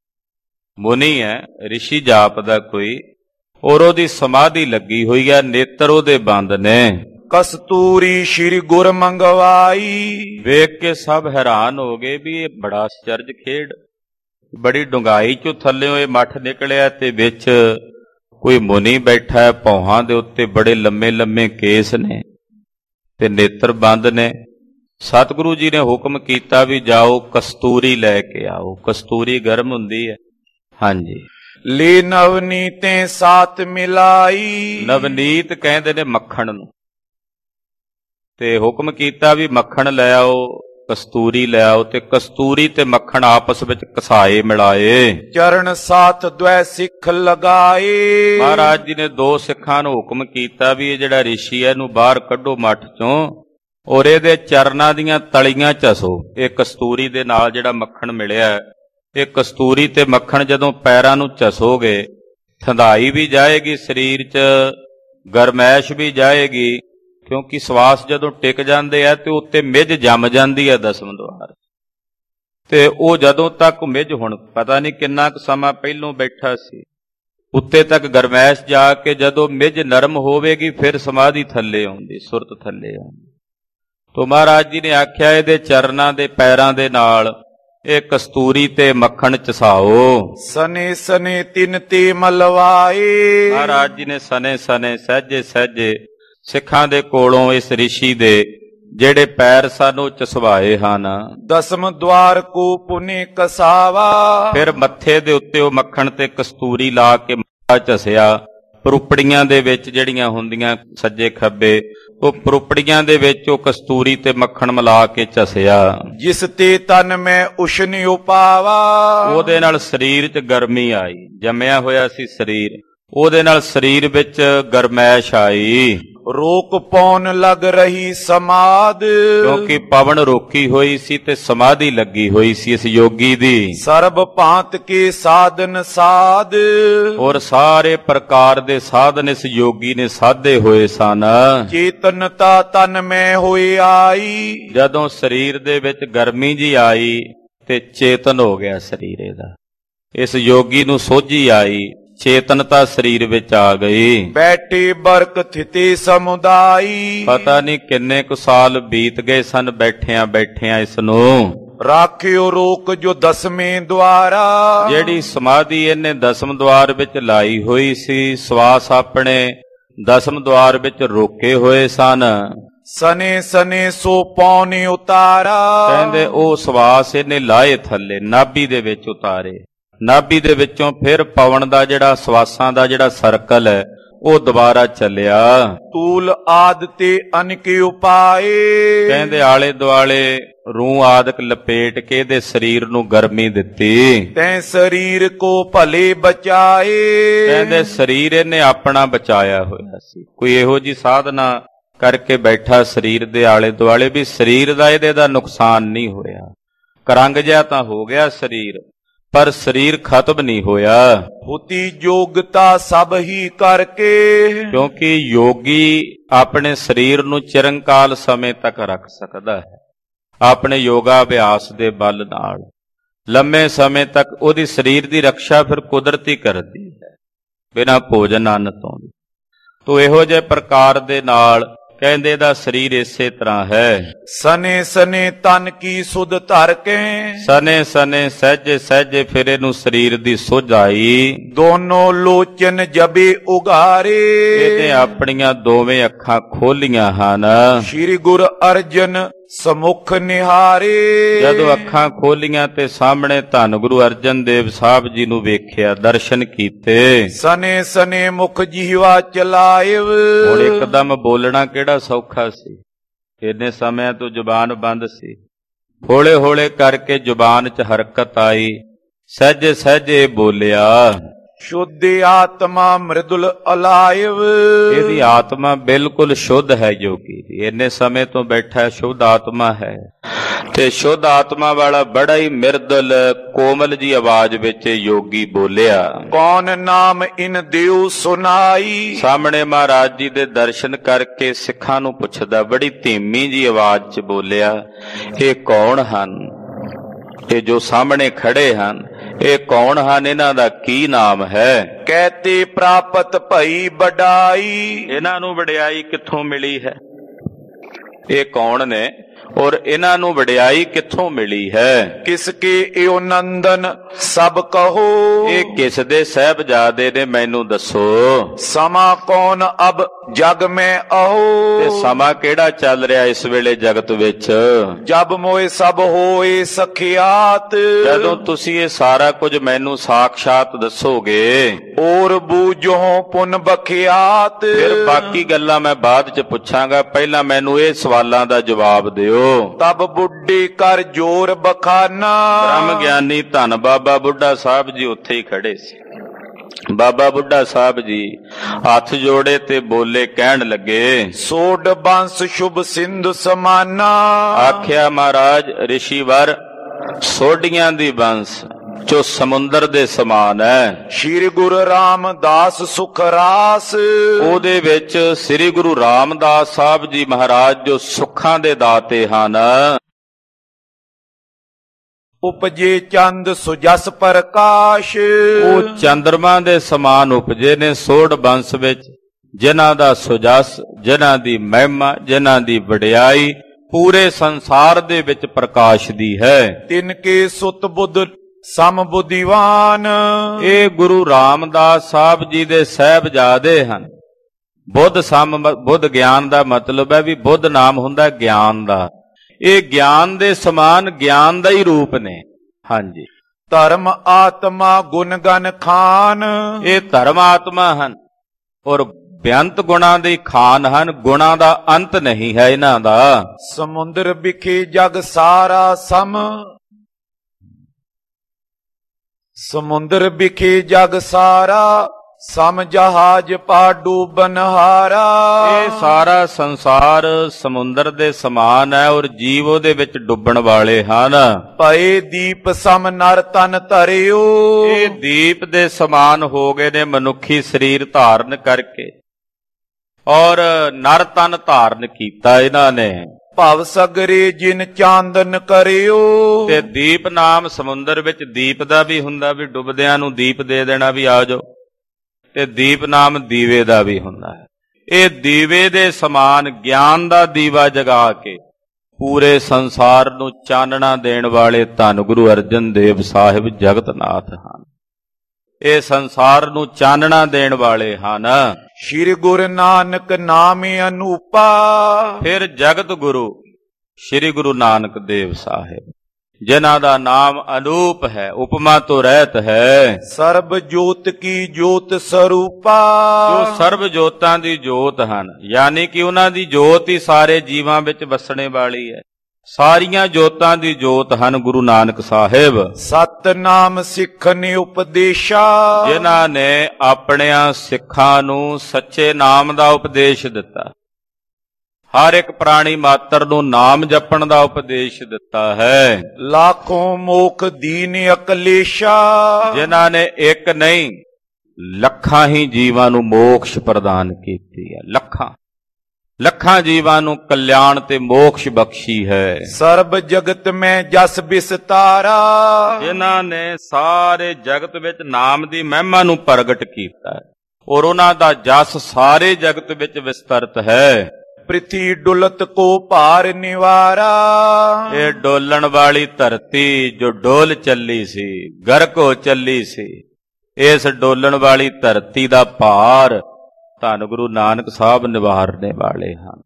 ਮੁਨੀ ਹੈ, ਰਿਸ਼ੀ ਜਾਪਦਾ ਕੋਈ, ਔਰ ਉਹਦੀ ਸਮਾਧੀ ਲੱਗੀ ਹੋਈ ਹੈ, ਨੇਤਰ ਉਹਦੇ ਬੰਦ ਨੇ। ਕਸਤੂਰੀ ਸ਼੍ਰੀ ਗੁਰ ਮੰਗਵਾਈ। ਵੇਖ ਕੇ ਸਭ ਹੈਰਾਨ ਹੋ ਗਏ ਵੀ ਇਹ ਬੜਾ ਅਚਰਜ ਖੇਡ, ਬੜੀ ਡੂੰਘਾਈ ਚੋਂ ਥੱਲਿਓਂ ਇਹ ਮੱਠ ਨਿਕਲਿਆ ਤੇ ਵਿੱਚ ਕੋਈ ਮੁਨੀ ਬੈਠਾ ਹੈ, ਭੌਹਾਂ ਦੇ ਉੱਤੇ ਬੜੇ ਲੰਮੇ ਲੰਮੇ ਕੇਸ ਨੇ ਤੇ ਨੇਤਰ ਬੰਦ ਨੇ। ਸਤਿਗੁਰੂ ਜੀ ਨੇ ਹੁਕਮ ਕੀਤਾ ਵੀ ਜਾਓ ਕਸਤੂਰੀ ਲੈ ਕੇ ਆਓ। ਕਸਤੂਰੀ ਗਰਮ ਹੁੰਦੀ ਹੈ। ਹਾਂਜੀ। ਲੇ ਨਵਨੀਤੇ ਸਾਥ ਮਿਲਾਈ। ਨਵਨੀਤ ਕਹਿੰਦੇ ਨੇ ਮੱਖਣ ਨੂੰ, ਤੇ ਹੁਕਮ ਕੀਤਾ ਵੀ ਮੱਖਣ ਲੈ ਆਓ, ਕਸਤੂਰੀ ਲੈ ਆਓ, ਤੇ ਕਸਤੂਰੀ ਤੇ ਮੱਖਣ ਆਪਸ ਵਿੱਚ ਘਸਾਏ ਮਿਲਾਏ। ਚਰਨ ਸਾਥ ਦ્વੈ ਸਿੱਖ ਲਗਾਏ। ਮਹਾਰਾਜ ਜੀ ਨੇ ਦੋ ਸਿੱਖਾਂ ਨੂੰ ਹੁਕਮ ਕੀਤਾ ਵੀ ਇਹ ਜਿਹੜਾ ਰਿਸ਼ੀ ਹੈ ਇਹਨੂੰ ਬਾਹਰ ਕੱਢੋ ਮੱਠ ਚੋਂ, ਔਰ ਇਹਦੇ ਚਰਨਾਂ ਦੀਆਂ ਤਲੀਆਂ ਝਸੋ। ਇਹ ਕਸਤੂਰੀ ਦੇ ਨਾਲ ਜਿਹੜਾ ਮੱਖਣ ਮਿਲਿਆ, ਇਹ ਕਸਤੂਰੀ ਤੇ ਮੱਖਣ ਜਦੋਂ ਪੈਰਾਂ ਨੂੰ ਝਸੋਗੇ, ਠੰਡਾਈ ਵੀ ਜਾਏਗੀ ਸਰੀਰ 'ਚ, ਗਰਮੈਸ਼ ਵੀ ਜਾਏਗੀ, ਕਿਉਂਕਿ ਸਵਾਸ ਜਦੋਂ ਟਿਕ ਜਾਂਦੇ ਆ ਤੇ ਉੱਤੇ ਮਿੱਝ ਜੰਮ ਜਾਂਦੀ ਹੈ ਦਸਮ ਦੁਆਰ, ਤੇ ਉਹ ਜਦੋਂ ਤੱਕ ਮਿੱਝ, ਹੁਣ ਪਤਾ ਨਹੀਂ ਕਿੰਨਾ ਕੁ ਸਮਾਂ ਪਹਿਲੋਂ ਬੈਠਾ ਸੀ, ਉੱਤੇ ਤੱਕ ਗਰਮੈਸ਼ ਜਾ ਕੇ ਜਦੋਂ ਮਿੱਝ ਨਰਮ ਹੋਵੇਗੀ ਫਿਰ ਸਮਾਧੀ ਥੱਲੇ ਆਉਂਦੀ, ਸੁਰਤ ਥੱਲੇ ਆਉਂਦੀ। ਤੋ ਮਹਾਰਾਜ ਜੀ ਨੇ ਆਖਿਆ ਇਹਦੇ ਚਰਨਾਂ ਦੇ ਪੈਰਾਂ ਦੇ ਨਾਲ ਇਹ ਕਸਤੂਰੀ ਤੇ ਮੱਖਣ ਚਸਾਓ। ਸਨੇ ਸਨੇ ਤਿਨ ਤੇ ਮਲਵਾਏ। ਮਹਾਰਾਜ ਜੀ ਨੇ ਸਨੇ ਸਨੇ ਸਹਿਜੇ ਸਹਿਜੇ ਸਿੱਖਾਂ ਦੇ ਕੋਲੋਂ ਇਸ ਰਿਸ਼ੀ ਦੇ ਜਿਹੜੇ ਪੈਰ ਸਨ ਉਹ ਚਸਵਾਏ ਹਨ। ਦਸਮ ਦਵਾਰ ਕੋ ਪੁਨੇ ਕਸਾਵਾ। ਫਿਰ ਮੱਥੇ ਦੇ ਉੱਤੇ ਉਹ ਮੱਖਣ ਤੇ ਕਸਤੂਰੀ ਲਾ ਕੇ ਮੱਥਾ ਝਸਿਆ। ਪਰੁਪੜੀਆਂ ਦੇ ਵਿੱਚ ਜਿਹੜੀਆਂ ਹੁੰਦੀਆਂ ਸੱਜੇ ਖੱਬੇ, ਉਹ ਪਰੁਪੜੀਆਂ ਦੇ ਵਿੱਚ ਉਹ ਕਸਤੂਰੀ ਤੇ ਮੱਖਣ ਮਿਲਾ ਕੇ ਝਸਿਆ। ਜਿਸ ਤੇ ਤਨ ਮੈਂ ਉਸ਼ਨੀ ਉਪਾਵਾ। ਉਹਦੇ ਨਾਲ ਸਰੀਰ 'ਚ ਗਰਮੀ ਆਈ, ਜੰਮਿਆ ਹੋਇਆ ਸੀ ਸਰੀਰ, ਉਹਦੇ ਨਾਲ ਸਰੀਰ ਵਿੱਚ ਗਰਮੈਸ਼ ਆਈ। ਰੋਕ ਪੌਣ ਲੱਗ ਰਹੀ ਸਮਾਧ। ਕਿਉਂਕਿ ਪਵਨ ਰੋਕੀ ਹੋਈ ਸੀ ਤੇ ਸਮਾਧੀ ਲੱਗੀ ਹੋਈ ਸੀ ਇਸ ਯੋਗੀ ਦੀ। ਸਰਬ ਭਾਂਤ ਕੇ ਸਾਧਨ ਸਾਧ। ਔਰ ਸਾਰੇ ਪ੍ਰਕਾਰ ਦੇ ਸਾਧਨ ਇਸ ਯੋਗੀ ਨੇ ਸਾਧੇ ਹੋਏ ਸਨ। ਚੇਤਨਤਾ ਤਨ ਮੈਂ ਹੋਈ ਆਈ। ਜਦੋਂ ਸਰੀਰ ਦੇ ਵਿੱਚ ਗਰਮੀ ਜੀ ਆਈ ਤੇ ਚੇਤਨ ਹੋ ਗਿਆ ਸਰੀਰ ਇਹਦਾ। ਇਸ ਯੋਗੀ ਨੂੰ ਸੋਝੀ ਆਈ, ਚੇਤਨਤਾ ਸਰੀਰ ਵਿੱਚ ਆ ਗਈ। ਬੈਠੇ ਬਰਕਤ ਥਿਤੇ ਸਮੁਦਾਈ। ਪਤਾ ਨਹੀਂ ਕਿੰਨੇ ਕੁ ਸਾਲ ਬੀਤ ਗਏ ਸਨ ਬੈਠਿਆਂ ਬੈਠਿਆਂ ਇਸ ਨੂੰ। ਰਾਖਿਓ ਰੋਕ ਜੋ ਦਸਵੇਂ ਦੁਆਰਾ। ਜਿਹੜੀ ਸਮਾਧੀ ਇਹਨੇ ਦਸਮ ਦੁਆਰ ਵਿੱਚ ਲਾਈ ਹੋਈ ਸੀ, ਸਵਾਸ ਆਪਣੇ ਦਸਮ ਦੁਆਰ ਵਿੱਚ ਰੋਕੇ ਹੋਏ ਸਨ। ਸਨੇ ਸਨੇ ਸੋ ਪੌਣੇ ਉਤਾਰਾ। ਕਹਿੰਦੇ ਉਹ ਸਵਾਸ ਇਹਨੇ ਲਾਏ ਥੱਲੇ, ਨਾਭੀ ਦੇ ਵਿੱਚ ਉਤਾਰੇ। ਨਾਭੀ ਦੇ ਵਿੱਚੋਂ ਫਿਰ ਪਵਨ ਦਾ ਜਿਹੜਾ ਸਵਾਸਾਂ ਦਾ ਜਿਹੜਾ ਸਰਕਲ ਹੈ ਉਹ ਦੁਬਾਰਾ ਚੱਲਿਆ। ਤੂਲ ਆਦ ਤੇ ਅਨਕੇ ਉਪਾਏ। ਕਹਿੰਦੇ ਆਲੇ ਦੁਆਲੇ ਰੂਹ ਆਦਿਕ ਲਪੇਟ ਕੇ ਇਹਦੇ ਸਰੀਰ ਨੂੰ ਗਰਮੀ ਦਿੱਤੀ। ਤੈਂ ਸਰੀਰ ਕੋ ਭਲੇ ਬਚਾਏ। ਕਹਿੰਦੇ ਸਰੀਰ ਇਹਨੇ ਆਪਣਾ ਬਚਾਇਆ ਹੋਇਆ ਸੀ। ਕੋਈ ਇਹੋ ਜੀ ਸਾਧਨਾ ਕਰਕੇ ਬੈਠਾ ਸਰੀਰ ਦੇ ਆਲੇ ਦੁਆਲੇ ਵੀ ਸਰੀਰ ਦਾ ਇਹਦੇ ਦਾ ਨੁਕਸਾਨ ਨਹੀਂ ਹੋਇਆ। ਕਰੰਗ ਜਿਹਾ ਤਾਂ ਹੋ ਗਿਆ ਸਰੀਰ, ਪਰ ਸਰੀਰ ਖਤਮ ਨਹੀਂ ਹੋਇਆ। ਹੁਤੀ ਯੋਗਤਾ ਸਭ ਹੀ ਕਰਕੇ। ਕਿਉਂਕਿ ਯੋਗੀ ਆਪਣੇ ਸਰੀਰ ਨੂੰ ਚਿਰੰਕਾਲ ਸਮੇਂ ਤੱਕ ਰੱਖ ਸਕਦਾ ਹੈ, ਆਪਣੇ ਯੋਗਾ ਅਭਿਆਸ ਦੇ ਬਲ ਨਾਲ ਲੰਮੇ ਸਮੇਂ ਤੱਕ। ਉਹਦੀ ਸਰੀਰ ਦੀ ਰੱਖਿਆ ਫਿਰ ਕੁਦਰਤੀ ਕਰਦੀ ਹੈ, ਬਿਨਾਂ ਭੋਜਨ ਅੰਨ ਤੋਂ। ਤੋ ਇਹੋ ਜਿਹੇ ਪ੍ਰਕਾਰ ਦੇ ਨਾਲ ਕਹਿੰਦੇ ਦਾ ਸਰੀਰ ਇਸੇ ਤਰ੍ਹਾਂ ਹੈ। ਸਨੇ ਸਨੇ ਤਨ ਕੀ ਸੁਧ ਧਰ ਕੇ। ਸਨੇ ਸਨੇ ਸਹਿਜੇ ਸਹਿਜੇ ਫਿਰ ਇਹਨੂੰ ਸਰੀਰ ਦੀ ਸੁਝ ਆਈ। ਦੋਨੋਂ ਲੋਚਨ ਜਬੇ ਉਗਾਰੇ। ਇਹਨੇ ਆਪਣੀਆਂ ਦੋਵੇਂ ਅੱਖਾਂ ਖੋਲੀਆਂ ਹਨ। ਸ਼੍ਰੀ ਗੁਰ ਅਰਜਨ ਸਮੁਖ ਨਿਹਾਰੇ। ਜਦੋਂ ਅੱਖਾਂ ਖੋਲੀਆਂ ਤੇ ਸਾਹਮਣੇ ਧੰਨ ਗੁਰੂ ਅਰਜਨ ਦੇਵ ਸਾਹਿਬ ਜੀ ਨੂੰ ਵੇਖਿਆ, ਦਰਸ਼ਨ ਕੀਤੇ। ਸਨੇ ਸਨੇ ਮੁਖ ਜੀਵਾ ਚਲਾਇ। ਹੁਣ ਇੱਕਦਮ ਬੋਲਣਾ ਕਿਹੜਾ ਸੌਖਾ ਸੀ, ਇੰਨੇ ਸਮਿਆਂ ਤੋਂ ਜ਼ੁਬਾਨ ਬੰਦ ਸੀ। ਹੌਲੇ ਹੌਲੇ ਕਰਕੇ ਜ਼ੁਬਾਨ 'ਚ ਹਰਕਤ ਆਈ, ਸਹਿਜੇ ਸਹਿਜੇ ਬੋਲਿਆ। ਸ਼ੁੱਧ ਆਤਮਾ ਮ੍ਰਿਦੁਲ ਅਲਾਇਵ। ਇਹਦੀ ਆਤਮਾ ਬਿਲਕੁਲ ਸ਼ੁੱਧ ਹੈ ਜੋਗੀ ਦੀ, ਇੰਨੇ ਸਮੇਂ ਤੋਂ ਬੈਠਾ ਸ਼ੁੱਧ ਆਤਮਾ ਹੈ ਤੇ ਸ਼ੁੱਧ ਆਤਮਾ ਵਾਲਾ ਬੜਾ ਹੀ ਮਿਰਦਲ ਕੋਮਲ ਜੀ ਆਵਾਜ਼ ਵਿੱਚ ਯੋਗੀ ਬੋਲਿਆ। ਕੌਣ ਨਾਮ ਇਨ ਦਿਉ ਸੁਨਾਈ। ਸਾਹਮਣੇ ਮਹਾਰਾਜ ਜੀ ਦੇ ਦਰਸ਼ਨ ਕਰਕੇ ਸਿੱਖਾਂ ਨੂੰ ਪੁੱਛਦਾ, ਬੜੀ ਧੀਮੀ ਜੀ ਆਵਾਜ਼ 'ਚ ਬੋਲਿਆ, ਇਹ ਕੌਣ ਹਨ? ਇਹ ਜੋ ਸਾਹਮਣੇ ਖੜੇ ਹਨ ਇਹ ਕੌਣ ਹਨ? ਇਹਨਾਂ ਦਾ ਕੀ ਨਾਮ ਹੈ? ਕਹਤੇ ਪ੍ਰਾਪਤ ਭਈ ਵਡਾਈ। ਇਹਨਾਂ ਨੂੰ ਵਡਿਆਈ ਕਿੱਥੋਂ ਮਿਲੀ ਹੈ? ਇਹ ਕੌਣ ਨੇ ਔਰ ਇਹਨਾਂ ਨੂੰ ਵਡਿਆਈ ਕਿੱਥੋਂ ਮਿਲੀ ਹੈ? ਕਿਸ ਕੇ ਏਉ ਨੰਦਨ ਸਭ ਕਹੋ। ਇਹ ਕਿਸ ਦੇ ਸਾਹਿਬਜ਼ਾਦੇ ਨੇ ਮੈਨੂੰ ਦੱਸੋ। ਸਮਾਂ ਕੌਣ ਅਬ ਜਗ ਮੈਂ ਆਓ। ਤੇ ਸਮਾਂ ਕਿਹੜਾ ਚੱਲ ਰਿਹਾ ਇਸ ਵੇਲੇ ਜਗਤ ਵਿੱਚ? ਜਬ ਮੋਏ ਸਭ ਹੋਏ ਸਖਿਆਤ। ਜਦੋਂ ਤੁਸੀਂ ਇਹ ਸਾਰਾ ਕੁਝ ਮੈਨੂੰ ਸਾਖਸ਼ਾਤ ਦੱਸੋਗੇ। ਔਰ ਬੂਝੋ ਪੁਨ ਬਖਿਆਤ। ਫਿਰ ਬਾਕੀ ਗੱਲਾਂ ਮੈਂ ਬਾਅਦ ਚ ਪੁੱਛਾਂਗਾ, ਪਹਿਲਾਂ ਮੈਨੂੰ ਇਹ ਸਵਾਲਾਂ ਦਾ ਜਵਾਬ ਦਿਓ। ਤਬ ਬੁੱਢੀ ਕਰ ਜੋਰ ਬਖਾਨਾ। ਬ੍ਰਹਮ ਗਿਆਨੀ ਧੰਨ ਬਾਬਾ ਬੁੱਢਾ ਸਾਹਿਬ ਜੀ ਉੱਥੇ ਹੀ ਖੜੇ ਸੀ। ਬਾਬਾ ਬੁੱਢਾ ਸਾਹਿਬ ਜੀ ਹੱਥ ਜੋੜੇ ਤੇ ਬੋਲੇ, ਕਹਿਣ ਲੱਗੇ, ਸੋਡ ਬੰਸ ਸ਼ੁਭ ਸਿੰਧ ਸਮਾਨਾ। ਆਖਿਆ ਮਹਾਰਾਜ ਰਿਸ਼ੀਵਰ, ਸੋਢੀਆਂ ਦੀ ਬੰਸ ਜੋ ਸਮੁੰਦਰ ਦੇ ਸਮਾਨ ਹੈ। ਸ਼੍ਰੀ ਗੁਰੂ ਰਾਮਦਾਸ ਸੁਖ ਰਾਸ। ਉਹਦੇ ਵਿੱਚ ਸ੍ਰੀ ਗੁਰੂ ਰਾਮਦਾਸ ਸਾਹਿਬ ਜੀ ਮਹਾਰਾਜ ਜੋ ਸੁੱਖਾਂ ਦੇ ਦਾਤੇ ਹਨ। ਉਪਜੇ ਚੰਦ ਸੁਜਸ ਪ੍ਰਕਾਸ਼। ਉਹ ਚੰਦਰਮਾ ਦੇ ਸਮਾਨ ਉਪਜੇ ਨੇ ਸੋਢ ਬੰਸ ਵਿੱਚ, ਜਿਨ੍ਹਾਂ ਦਾ ਸੁਜਸ, ਜਿਨ੍ਹਾਂ ਦੀ ਮਹਿਮਾ, ਜਿਨ੍ਹਾਂ ਦੀ ਵਡਿਆਈ ਪੂਰੇ ਸੰਸਾਰ ਦੇ ਵਿੱਚ ਪ੍ਰਕਾਸ਼ ਦੀ ਹੈ। ਤਿਨ ਕੇ ਸੁਤ ਬੁੱਧ ਸਮ ਬੁੱਧੀਵਾਨ। ਇਹ ਗੁਰੂ ਰਾਮਦਾਸ ਸਾਹਿਬ ਜੀ ਦੇ ਸਾਹਿਬਜ਼ਾਦੇ ਹਨ। ਬੁੱਧ ਗਿਆਨ ਦਾ ਮਤਲਬ ਹੈ ਵੀ ਬੁੱਧ ਨਾਮ ਹੁੰਦਾ ਗਿਆਨ ਦਾ। ਇਹ ਗਿਆਨ ਦੇ ਸਮਾਨ ਗਿਆਨ ਦਾ ਹੀ ਰੂਪ ਨੇ। ਹਾਂਜੀ, ਧਰਮ ਆਤਮਾ ਗੁਣ ਗਨ ਖਾਨ। ਇਹ ਧਰਮ ਆਤਮਾ ਹਨ ਔਰ ਬੇਅੰਤ ਗੁਣਾਂ ਦੇ ਖਾਨ ਹਨ। ਗੁਣਾਂ ਦਾ ਅੰਤ ਨਹੀਂ ਹੈ ਇਹਨਾਂ ਦਾ। ਸਮੁੰਦਰ ਵਿਖੇ ਜਗ ਸਾਰਾ ਸਮ। ਸਮੁੰਦਰ ਵਿਖੇ ਜਗ ਸਾਰਾ ਸਮ ਜਹਾਜ ਪਾ ਡੂਬਨ ਹਾਰਾ। ਇਹ ਸਾਰਾ ਸੰਸਾਰ ਸਮੁੰਦਰ ਦੇ ਸਮਾਨ ਹੈ ਔਰ ਜੀਵ ਉਹਦੇ ਵਿੱਚ ਡੁੱਬਣ ਵਾਲੇ ਹਨ। ਭਏ ਦੀਪ ਸਮ ਨਰ ਤਨ ਧਰਿਓ। ਇਹ ਦੀਪ ਦੇ ਸਮਾਨ ਹੋ ਗਏ ਨੇ ਮਨੁੱਖੀ ਸਰੀਰ ਧਾਰਨ ਕਰਕੇ ਔਰ ਨਰ ਤਨ ਧਾਰਨ ਕੀਤਾ ਇਹਨਾਂ ਨੇ। ਭਵ ਸਗਰੇ ਜਿਨ ਚਾਂਦਨ ਕਰਿਓ। ਤੇ ਦੀਪ ਨਾਮ ਸਮੁੰਦਰ ਵਿੱਚ ਦੀਪ ਦਾ ਵੀ ਹੁੰਦਾ, ਵੀ ਡੁੱਬਦਿਆਂ ਨੂੰ ਦੀਪ ਦੇ ਦੇਣਾ ਵੀ ਆ ਜਾਓ। ਤੇ ਦੀਪ ਨਾਮ ਦੀਵੇ ਦਾ ਵੀ ਹੁੰਦਾ ਹੈ। ਇਹ ਦੀਵੇ ਦੇ ਸਮਾਨ ਗਿਆਨ ਦਾ ਦੀਵਾ ਜਗਾ ਕੇ ਪੂਰੇ ਸੰਸਾਰ ਨੂੰ ਚਾਨਣਾ ਦੇਣ ਵਾਲੇ ਧੰਨ ਗੁਰੂ ਅਰਜਨ ਦੇਵ ਸਾਹਿਬ ਜਗਤਨਾਥ ਹਨ। ਇਹ ਸੰਸਾਰ ਨੂੰ ਚਾਨਣਾ ਦੇਣ ਵਾਲੇ ਹਨ। ਸ਼੍ਰੀ ਗੁਰੂ ਨਾਨਕ ਨਾਮੇ ਅਨੂਪਾ। ਫਿਰ ਜਗਤ ਗੁਰੂ ਸ਼੍ਰੀ ਗੁਰੂ ਨਾਨਕ ਦੇਵ ਸਾਹਿਬ, ਜਿਨ੍ਹਾਂ ਦਾ ਨਾਮ ਅਨੂਪ ਹੈ, ਉਪਮਾ ਤੋਂ ਰਹਿਤ ਹੈ। ਸਰਬ ਜੋਤ ਕੀ ਜੋਤ ਸਰੂਪਾ। ਜੋ ਸਰਬ ਜੋਤਾਂ ਦੀ ਜੋਤ ਹਨ, ਯਾਨੀ ਕਿ ਉਹਨਾਂ ਦੀ ਜੋਤ ਹੀ ਸਾਰੇ ਜੀਵਾਂ ਵਿੱਚ ਵਸਣੇ ਵਾਲੀ ਹੈ। ਸਾਰੀਆਂ ਜੋਤਾਂ ਦੀ ਜੋਤ ਹਨ ਗੁਰੂ ਨਾਨਕ ਸਾਹਿਬ। ਸਤਨਾਮ ਸਿੱਖ ਨੇ ਉਪਦੇਸ਼ਾ। ਜਿਨ੍ਹਾਂ ਨੇ ਆਪਣਿਆਂ ਸਿੱਖਾਂ ਨੂੰ ਸੱਚੇ ਨਾਮ ਦਾ ਉਪਦੇਸ਼ ਦਿੱਤਾ। ਹਰ ਇੱਕ ਪ੍ਰਾਣੀ ਮਾਤਰ ਨੂੰ ਨਾਮ ਜਪਣ ਦਾ ਉਪਦੇਸ਼ ਦਿੱਤਾ ਹੈ। ਲੱਖੋਂ ਮੋਖ ਦੀਨ ਅਕਲੇਸ਼ਾ। ਜਿਨ੍ਹਾਂ ਨੇ ਇੱਕ ਨਹੀਂ ਲੱਖਾਂ ਹੀ ਜੀਵਾਂ ਨੂੰ ਮੋਕਸ਼ ਪ੍ਰਦਾਨ ਕੀਤੀ ਹੈ। ਲੱਖਾਂ ਜੀਵਾਂ ਨੂੰ ਕਲਿਆਣ ਤੇ ਮੋਕਸ਼ ਬਖਸ਼ੀ ਹੈ। ਸਰਬ ਜਗਤ ਮੈਂ ਜਸ ਵਿਸਤਾਰਾ। ਜਿਨ੍ਹਾਂ ਨੇ ਸਾਰੇ ਜਗਤ ਵਿੱਚ ਨਾਮ ਦੀ ਮਹਿਮਾ ਨੂੰ ਪ੍ਰਗਟ ਕੀਤਾ ਹੈ ਔਰ ਉਹਨਾਂ ਦਾ ਜਸ ਸਾਰੇ ਜਗਤ ਵਿੱਚ ਵਿਸਤਰਤ ਹੈ। ਪ੍ਰਿਥੀ ਡੁਲਤ ਕੋ ਭਾਰ ਨਿਵਾਰਾ। ਇਹ ਡੋਲਣ ਵਾਲੀ ਧਰਤੀ ਜੋ ਡੋਲ ਚੱਲੀ ਸੀ, ਗਰਕ ਹੋ ਚੱਲੀ ਸੀ, ਇਸ ਡੋਲਣ ਵਾਲੀ ਧਰਤੀ ਦਾ ਭਾਰ ਧੰਨ ਗੁਰੂ ਨਾਨਕ ਸਾਹਿਬ ਨਿਵਾਰਨੇ ਵਾਲੇ ਹਨ।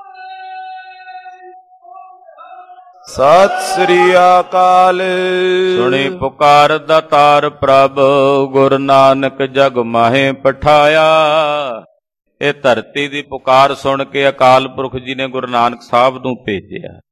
ਸਤਿ ਸ੍ਰੀ ਅਕਾਲ। ਸੁਣੀ ਪੁਕਾਰ ਦਾਤਾਰ ਪ੍ਰਭ, ਗੁਰੂ ਨਾਨਕ ਜਗ ਮਾਹੇ ਪਠਾਇਆ। ਇਹ ਧਰਤੀ ਦੀ ਪੁਕਾਰ ਸੁਣ ਕੇ ਅਕਾਲ ਪੁਰਖ ਜੀ ਨੇ ਗੁਰੂ ਨਾਨਕ ਸਾਹਿਬ ਨੂੰ ਭੇਜਿਆ।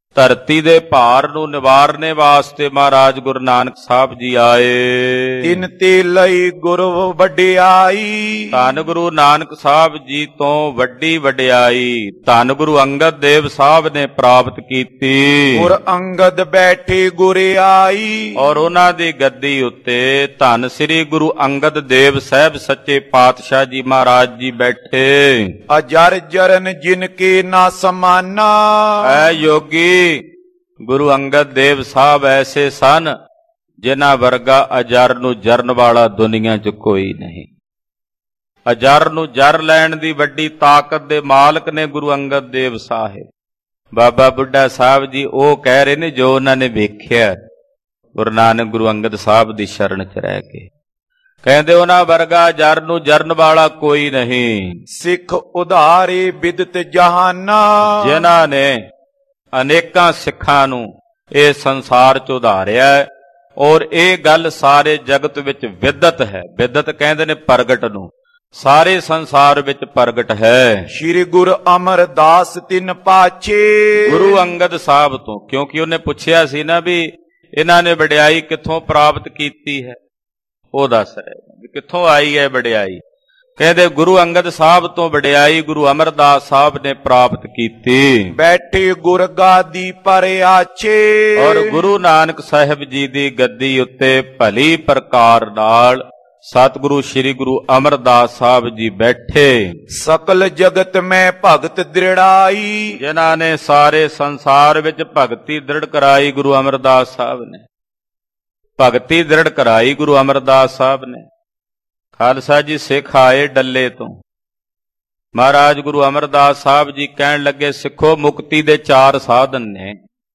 ਧਰਤੀ ਦੇ ਭਾਰ ਨੂੰ ਨਿਵਾਰਨੇ ਵਾਸਤੇ ਮਹਾਰਾਜ ਗੁਰੂ ਨਾਨਕ ਸਾਹਿਬ ਜੀ ਆਏ। ਤਿਨ ਤੇ ਲਈ ਗੁਰੂ ਵਡਿਆਈ, ਧੰਨ ਗੁਰੂ ਨਾਨਕ ਸਾਹਿਬ ਜੀ ਤੋਂ ਵੱਡੀ ਵਡਿਆਈ ਧੰਨ ਗੁਰੂ ਅੰਗਦ ਦੇਵ ਸਾਹਿਬ ਨੇ ਪ੍ਰਾਪਤ ਕੀਤੀ। ਗੁਰ ਅੰਗਦ ਬੈਠੇ ਗੁਰਿਆਈ, ਔਰ ਉਹਨਾਂ ਦੀ ਗੱਦੀ ਉੱਤੇ ਧੰਨ ਸ੍ਰੀ ਗੁਰੂ ਅੰਗਦ ਦੇਵ ਸਾਹਿਬ ਸੱਚੇ ਪਾਤਸ਼ਾਹ ਜੀ ਮਹਾਰਾਜ ਜੀ ਬੈਠੇ। ਅਜਰ ਜਰਨ ਜਿਨ ਕੇ ਨਾ ਸਮਾਨਾ, ਐ ਯੋਗੀ ਗੁਰੂ ਅੰਗਦ ਦੇਵ ਸਾਹਿਬ ਐਸੇ ਸਨ ਜਿਨ੍ਹਾਂ ਵਰਗਾ ਅਜਰ ਨੂੰ ਜਰਨ ਵਾਲਾ ਦੁਨੀਆ 'ਚ ਕੋਈ ਨਹੀਂ। ਅਜਰ ਨੂੰ ਜਰ ਲੈਣ ਦੀ ਵੱਡੀ ਤਾਕਤ ਦੇ ਮਾਲਕ ਨੇ ਗੁਰੂ ਅੰਗਦ ਦੇਵ ਸਾਹਿਬ। ਬਾਬਾ ਬੁੱਢਾ ਸਾਹਿਬ ਜੀ ਉਹ ਕਹਿ ਰਹੇ ਨੇ ਜੋ ਉਹਨਾਂ ਨੇ ਵੇਖਿਆ ਗੁਰੂ ਨਾਨਕ ਗੁਰੂ ਅੰਗਦ ਸਾਹਿਬ ਦੀ ਸ਼ਰਨ 'ਚ ਰਹਿ ਕੇ। ਕਹਿੰਦੇ ਉਹਨਾਂ ਵਰਗਾ ਜਰ ਨੂੰ ਜਰਨ ਵਾਲਾ ਕੋਈ ਨਹੀਂ। ਸਿੱਖ ਉਧਾਰੇ ਬਿਦਤ ਜਹਾਨਾ, ਜਿਨ੍ਹਾਂ ਨੇ ਅਨੇਕਾਂ ਸਿੱਖਾਂ ਨੂੰ ਇਹ ਸੰਸਾਰ 'ਚ ਉਧਾਰਿਆ ਔਰ ਇਹ ਗੱਲ ਸਾਰੇ ਜਗਤ ਵਿੱਚ ਵਿਦਤ ਹੈ। ਵਿਦਤ ਕਹਿੰਦੇ ਨੇ ਪ੍ਰਗਟ ਨੂੰ, ਸਾਰੇ ਸੰਸਾਰ ਵਿੱਚ ਪ੍ਰਗਟ ਹੈ। ਸ਼੍ਰੀ ਗੁਰੂ ਅਮਰਦਾਸ ਤਿਨ ਪਾਛੇ, ਗੁਰੂ ਅੰਗਦ ਸਾਹਿਬ ਤੋਂ, ਕਿਉਂਕਿ ਉਹਨੇ ਪੁੱਛਿਆ ਸੀ ਨਾ ਵੀ ਇਹਨਾਂ ਨੇ ਵਡਿਆਈ ਕਿੱਥੋਂ ਪ੍ਰਾਪਤ ਕੀਤੀ ਹੈ, ਉਹ ਦੱਸ ਰਹੇ ਕਿੱਥੋਂ ਆਈ ਹੈ ਵਡਿਆਈ। ਕਹਿੰਦੇ ਗੁਰੂ ਅੰਗਦ ਸਾਹਿਬ ਤੋਂ ਵਡਿਆਈ ਗੁਰੂ ਅਮਰਦਾਸ ਸਾਹਿਬ ਨੇ ਪ੍ਰਾਪਤ ਕੀਤੀ। ਬੈਠੇ ਗੁਰ ਗਾਦੀ ਪਰ ਆਛੇ, ਔਰ ਗੁਰੂ ਨਾਨਕ ਸਾਹਿਬ ਜੀ ਦੀ ਗੱਦੀ ਉੱਤੇ ਭਲੀ ਪ੍ਰਕਾਰ ਨਾਲ ਸਤਿਗੁਰੂ ਸ੍ਰੀ ਗੁਰੂ ਅਮਰਦਾਸ ਸਾਹਿਬ ਜੀ ਬੈਠੇ। ਸਕਲ ਜਗਤ ਮੈਂ ਭਗਤ ਦ੍ਰਿੜਾਈ, ਜਿਨ੍ਹਾਂ ਨੇ ਸਾਰੇ ਸੰਸਾਰ ਵਿੱਚ ਭਗਤੀ ਦ੍ਰਿੜ ਕਰਾਈ ਗੁਰੂ ਅਮਰਦਾਸ ਸਾਹਿਬ ਨੇ। ਭਗਤੀ ਦ੍ਰਿੜ ਕਰਾਈ ਗੁਰੂ ਅਮਰਦਾਸ ਸਾਹਿਬ ਨੇ। ਖਾਲਸਾ ਜੀ ਸਿੱਖ ਆਏ ਡੱਲੇ ਤੋਂ। ਮਹਾਰਾਜ ਗੁਰੂ ਅਮਰਦਾਸ ਸਾਹਿਬ ਜੀ ਕਹਿਣ ਲੱਗੇ ਸਿੱਖੋ ਮੁਕਤੀ ਦੇ 4 ਸਾਧਨ ਨੇ।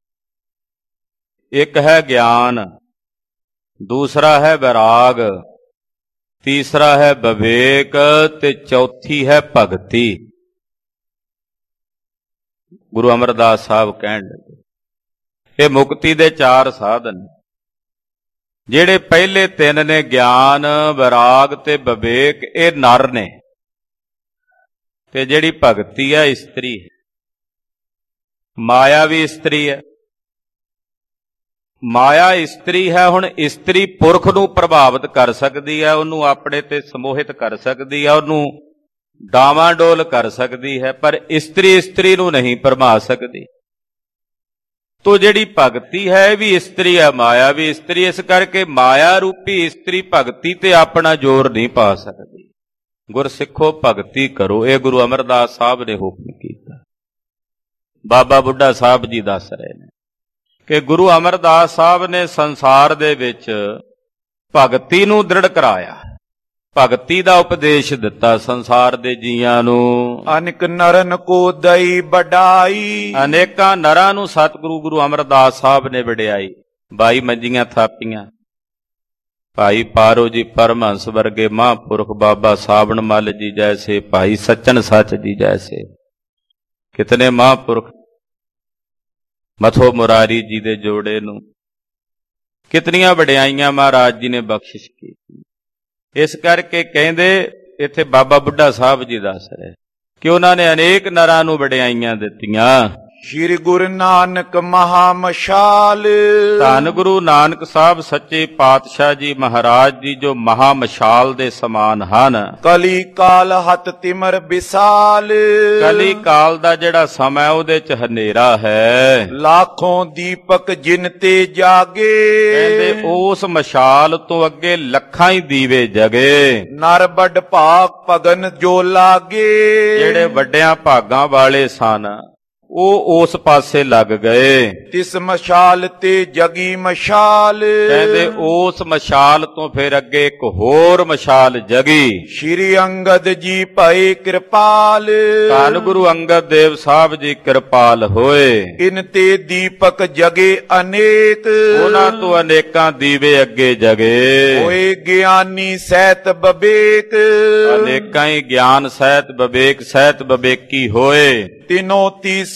ਇੱਕ ਹੈ ਗਿਆਨ, ਦੂਸਰਾ ਹੈ ਵਿਰਾਗ, ਤੀਸਰਾ ਹੈ ਵਿਵੇਕ ਤੇ ਚੌਥੀ ਹੈ ਭਗਤੀ। ਗੁਰੂ ਅਮਰਦਾਸ ਸਾਹਿਬ ਕਹਿਣ ਲੱਗੇ ਇਹ ਮੁਕਤੀ ਦੇ 4 ਸਾਧਨ। ਜਿਹੜੇ ਪਹਿਲੇ 3 ਨੇ ਗਿਆਨ, ਵਿਰਾਗ ਤੇ ਵਿਵੇਕ, ਇਹ ਨਰ ਨੇ, ਤੇ ਜਿਹੜੀ ਭਗਤੀ ਹੈ ਇਸਤਰੀ ਹੈ। ਮਾਇਆ ਵੀ ਇਸਤਰੀ ਹੈ। ਮਾਇਆ ਇਸਤਰੀ ਹੈ। ਹੁਣ ਇਸਤਰੀ ਪੁਰਖ ਨੂੰ ਪ੍ਰਭਾਵਿਤ ਕਰ ਸਕਦੀ ਹੈ, ਉਹਨੂੰ ਆਪਣੇ ਤੇ ਸਮੋਹਿਤ ਕਰ ਸਕਦੀ ਹੈ, ਉਹਨੂੰ ਡਾਵਾਂਡੋਲ ਕਰ ਸਕਦੀ ਹੈ, ਪਰ ਇਸਤਰੀ ਨੂੰ ਨਹੀਂ ਭਰਮਾ ਸਕਦੀ। ਤੋ ਜਿਹੜੀ ਭਗਤੀ ਹੈ ਇਹ ਵੀ ਇਸਤਰੀ ਹੈ, ਮਾਇਆ ਵੀ ਇਸਤਰੀ। ਇਸ ਕਰਕੇ ਮਾਇਆ ਰੂਪੀ ਇਸਤਰੀ ਭਗਤੀ ਤੇ ਆਪਣਾ ਜ਼ੋਰ ਨਹੀਂ ਪਾ ਸਕਦੀ। ਗੁਰਸਿੱਖੋ ਭਗਤੀ ਕਰੋ, ਇਹ ਗੁਰੂ ਅਮਰਦਾਸ ਸਾਹਿਬ ਨੇ ਹੁਕਮ ਕੀਤਾ। ਬਾਬਾ ਬੁੱਢਾ ਸਾਹਿਬ ਜੀ ਦੱਸ ਰਹੇ ਨੇ ਕਿ ਗੁਰੂ ਅਮਰਦਾਸ ਸਾਹਿਬ ਨੇ ਸੰਸਾਰ ਦੇ ਵਿੱਚ ਭਗਤੀ ਨੂੰ ਦ੍ਰਿੜ ਕਰਾਇਆ, ਭਗਤੀ ਦਾ ਉਪਦੇਸ਼ ਦਿੱਤਾ ਸੰਸਾਰ ਦੇ ਜੀਆਂ ਨੂੰ। ਅਨੇਕ ਨਰਨ ਕੋ ਦਈ ਵਡਾਈ, ਅਨੇਕਾਂ ਨਰਾਂ ਨੂੰ ਸਤਿਗੁਰੂ ਗੁਰੂ ਅਮਰਦਾਸ ਸਾਹਿਬ ਨੇ ਵਡਿਆਈ। 22 ਮੰਜੀਆਂ ਥਾਪੀਆਂ। ਭਾਈ ਪਾਰੋ ਜੀ ਪਰਮਹੰਸ ਵਰਗੇ ਮਹਾਂਪੁਰਖ, ਬਾਬਾ ਸਾਵਣ ਮੱਲ ਜੀ ਜੈਸੇ, ਭਾਈ ਸੱਚਨ ਸੱਚ ਜੀ ਜੈਸੇ, ਕਿਤਨੇ ਮਹਾਂਪੁਰਖ, ਮਥੋ ਮੁਰਾਰੀ ਜੀ ਦੇ ਜੋੜੇ ਨੂੰ ਕਿਤਨੀਆਂ ਵਡਿਆਈਆਂ ਮਹਾਰਾਜ ਜੀ ਨੇ ਬਖਸ਼ਿਸ਼ ਕੀਤੀ। ਇਸ ਕਰਕੇ ਕਹਿੰਦੇ ਇੱਥੇ ਬਾਬਾ ਬੁੱਢਾ ਸਾਹਿਬ ਜੀ ਦੱਸ ਰਹੇ ਕਿ ਉਹਨਾਂ ਨੇ ਅਨੇਕ ਨਰਾਂ ਨੂੰ ਵਡਿਆਈਆਂ ਦਿੱਤੀਆਂ। ਸ਼੍ਰੀ ਗੁਰੂ ਨਾਨਕ ਮਹਾਮਸ਼ਾਲ, ਧੰਨ ਗੁਰੂ ਨਾਨਕ ਸਾਹਿਬ ਸੱਚੇ ਪਾਤਸ਼ਾਹ ਜੀ ਮਹਾਰਾਜ ਜੀ ਜੋ ਮਹਾਮਸ਼ਾਲ ਦੇ ਸਮਾਨ ਹਨ। ਕਲੀ ਕਾਲ ਹੱਥ ਤਿਮਰ ਵਿਸਾਲ, ਕਲੀ ਕਾਲ ਦਾ ਜਿਹੜਾ ਸਮਾਂ ਉਹਦੇ ਚ ਹਨੇਰਾ ਹੈ। ਲੱਖੋਂ ਦੀਪਕ ਜਿਨ ਤੇ ਜਾਗੇ, ਕਹਿੰਦੇ ਉਸ ਮਸ਼ਾਲ ਤੋਂ ਅੱਗੇ ਲੱਖਾਂ ਹੀ ਦੀਵੇ ਜਗੇ। ਨਰ ਵੱਡ ਭਾਗ ਭਗਨ ਜੋ ਲਾਗੇ, ਜਿਹੜੇ ਵੱਡਿਆਂ ਭਾਗਾਂ ਵਾਲੇ ਸਨ ਉਹ ਉਸ ਪਾਸੇ ਲੱਗ ਗਏ। ਤਿਸ ਮਸ਼ਾਲ ਤੇ ਜਗੀ ਮਸ਼ਾਲ, ਕਹਿੰਦੇ ਉਸ ਮਸ਼ਾਲ ਤੋਂ ਫਿਰ ਅੱਗੇ ਇੱਕ ਹੋਰ ਮਸ਼ਾਲ ਜਗੀ। ਸ਼੍ਰੀ ਅੰਗਦ ਜੀ ਭਏ ਕਿਰਪਾਲ, ਧੰਨ ਗੁਰੂ ਅੰਗਦ ਦੇਵ ਸਾਹਿਬ ਜੀ ਕਿਰਪਾਲ ਹੋਏ। ਇਨ ਤੇ ਦੀਪਕ ਜਗੇ ਅਨੇਕ, ਉਹਨਾਂ ਤੋਂ ਅਨੇਕਾਂ ਦੀਵੇ ਅੱਗੇ ਜਗੇ। ਹੋਏ ਗਿਆਨੀ ਸਹਿਤ ਵਿਵੇਕ, ਅਨੇਕਾਂ ਹੀ ਗਿਆਨ ਸਹਿਤ ਵਿਵੇਕ ਸਹਿਤ ਵਿਵੇਕੀ ਹੋਏ। ਤਿਨੋ ਤੀਸਰੇ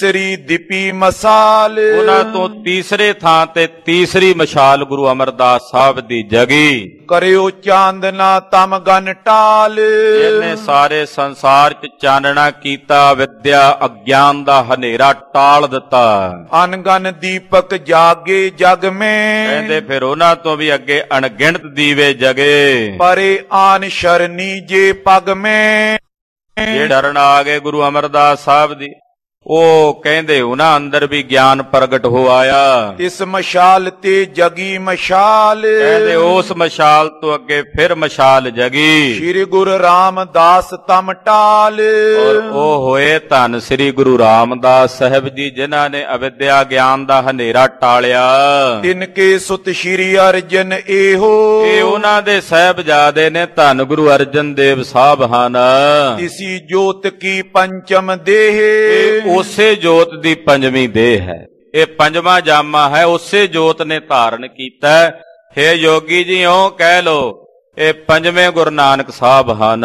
ਤੀਸਰੀ ਦੀਪੀ ਮਸਾਲ। ਉਹਨਾਂ ਤੋਂ ਤੀਸਰੇ ਥਾਂ ਤੇ ਤੀਸਰੀ ਮਸ਼ਾਲ ਗੁਰੂ ਅਮਰਦਾਸ ਸਾਹਿਬ ਦੀ ਜਗੀ। ਕਰਿਓ ਚਾਂਦਨਾ ਤਮ ਗਨ ਟਾਲ। ਇਹਨੇ ਸਾਰੇ ਸੰਸਾਰ 'ਚ ਚਾਨਣਾ ਕੀਤਾ, ਵਿਦਿਆ ਅਗਿਆਨ ਦਾ ਹਨੇਰਾ ਟਾਲ ਦਿੱਤਾ। ਅਨਗਨ ਦੀਪਕ ਜਾਗੇ ਜਗ ਮੇਂ। ਕਹਿੰਦੇ ਫਿਰ ਉਹਨਾਂ ਤੋਂ ਵੀ ਅੱਗੇ ਅਣਗਿਣਤ ਦੀਵੇ ਜਗੇ। ਪਰੇ ਆਨ ਸ਼ਰਨੀ ਜੇ ਪਗ ਮੇਂ। ਜੇ ਡਰਨ ਆ ਗਏ ਗੁਰੂ ਅਮਰਦਾਸ ਸਾਹਿਬ ਦੀ, ਉਹ ਕਹਿੰਦੇ ਉਹਨਾਂ ਅੰਦਰ ਵੀ ਗਿਆਨ ਪ੍ਰਗਟ ਹੋ ਆਇਆ। ਇਸ ਮਸ਼ਾਲ ਤੇ ਜਗੀ ਮਸ਼ਾਲ। ਕਹਿੰਦੇ ਉਸ ਮਸ਼ਾਲ ਤੋਂ ਅੱਗੇ ਫਿਰ ਮਸ਼ਾਲ ਜਗੀ। ਸ਼੍ਰੀ ਗੁਰੂ ਰਾਮਦਾਸ ਤਮ ਟਾਲ। ਔਰ ਉਹ ਹੋਏ ਧੰਨ ਸ੍ਰੀ ਗੁਰੂ ਰਾਮਦਾਸ ਸਾਹਿਬ ਜੀ, ਜਿਨ੍ਹਾਂ ਨੇ ਅਵਿਦਿਆ ਗਿਆਨ ਦਾ ਹਨੇਰਾ ਟਾਲਿਆ। ਤਿਨਕੇ ਸੁਤ ਸ਼੍ਰੀ ਅਰਜਨ ਇਹੋ। ਇਹ ਉਹਨਾਂ ਦੇ ਸਾਹਿਬਜ਼ਾਦੇ ਨੇ, ਧੰਨ ਗੁਰੂ ਅਰਜਨ ਦੇਵ ਸਾਹਿਬ ਹਨ। ਤਿਸੀ ਜੋਤ ਕੀ ਪੰਚਮ ਦੇਹ। ਉਸੇ ਜੋਤ ਦੀ ਪੰਜਵੀਂ ਦੇਹ ਹੈ, ਇਹ ਪੰਜਵਾਂ ਜਾਮਾ ਹੈ, ਉਸੇ ਜੋਤ ਨੇ ਧਾਰਨ ਕੀਤਾ। ਹੇ ਯੋਗੀ ਜੀ, ਇਉਂ ਕਹਿ ਲੋ ਇਹ ਪੰਜਵੇਂ ਗੁਰੂ ਨਾਨਕ ਸਾਹਿਬ ਹਨ।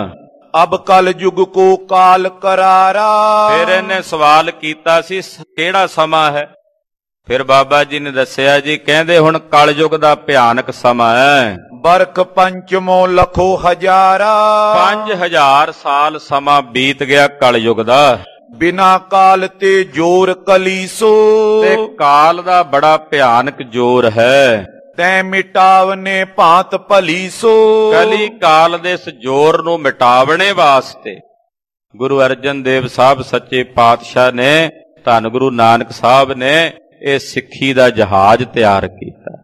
ਅਬ ਕਲ ਯੁਗ ਕੋ ਕਾਲ ਕਰਾਰਾ। ਫਿਰ ਇਹਨੇ ਸਵਾਲ ਕੀਤਾ ਸੀ ਕਿਹੜਾ ਸਮਾਂ ਹੈ। ਫਿਰ ਬਾਬਾ ਜੀ ਨੇ ਦੱਸਿਆ ਜੀ, ਕਹਿੰਦੇ ਹੁਣ ਕਲਯੁਗ ਦਾ ਭਿਆਨਕ ਸਮਾਂ ਹੈ। ਬਰਖ ਪੰਚਮੋ ਲਖੋ ਹਜ਼ਾਰਾ। 5000 ਸਾਲ ਸਮਾਂ ਬੀਤ ਗਿਆ ਕਲਯੁਗ ਦਾ। ਬਿਨਾ ਕਾਲ ਤੇ ਜੋਰ ਕਲੀਸੋ। ਤੇ ਕਾਲ ਦਾ ਬੜਾ ਭਿਆਨਕ ਜੋਰ ਹੈ। ਤੈ ਮਿਟਾਵਨੇ ਭਾਂਤ ਭਲੀਸੋ। ਕਲੀ ਕਾਲ ਦੇ ਇਸ ਜੋਰ ਨੂੰ ਮਿਟਾਵਣੇ ਵਾਸਤੇ ਗੁਰੂ ਅਰਜਨ ਦੇਵ ਸਾਹਿਬ ਸੱਚੇ ਪਾਤਸ਼ਾਹ ਨੇ, ਧੰਨ ਗੁਰੂ ਨਾਨਕ ਸਾਹਿਬ ਨੇ ਇਹ ਸਿੱਖੀ ਦਾ ਜਹਾਜ਼ ਤਿਆਰ ਕੀਤਾ।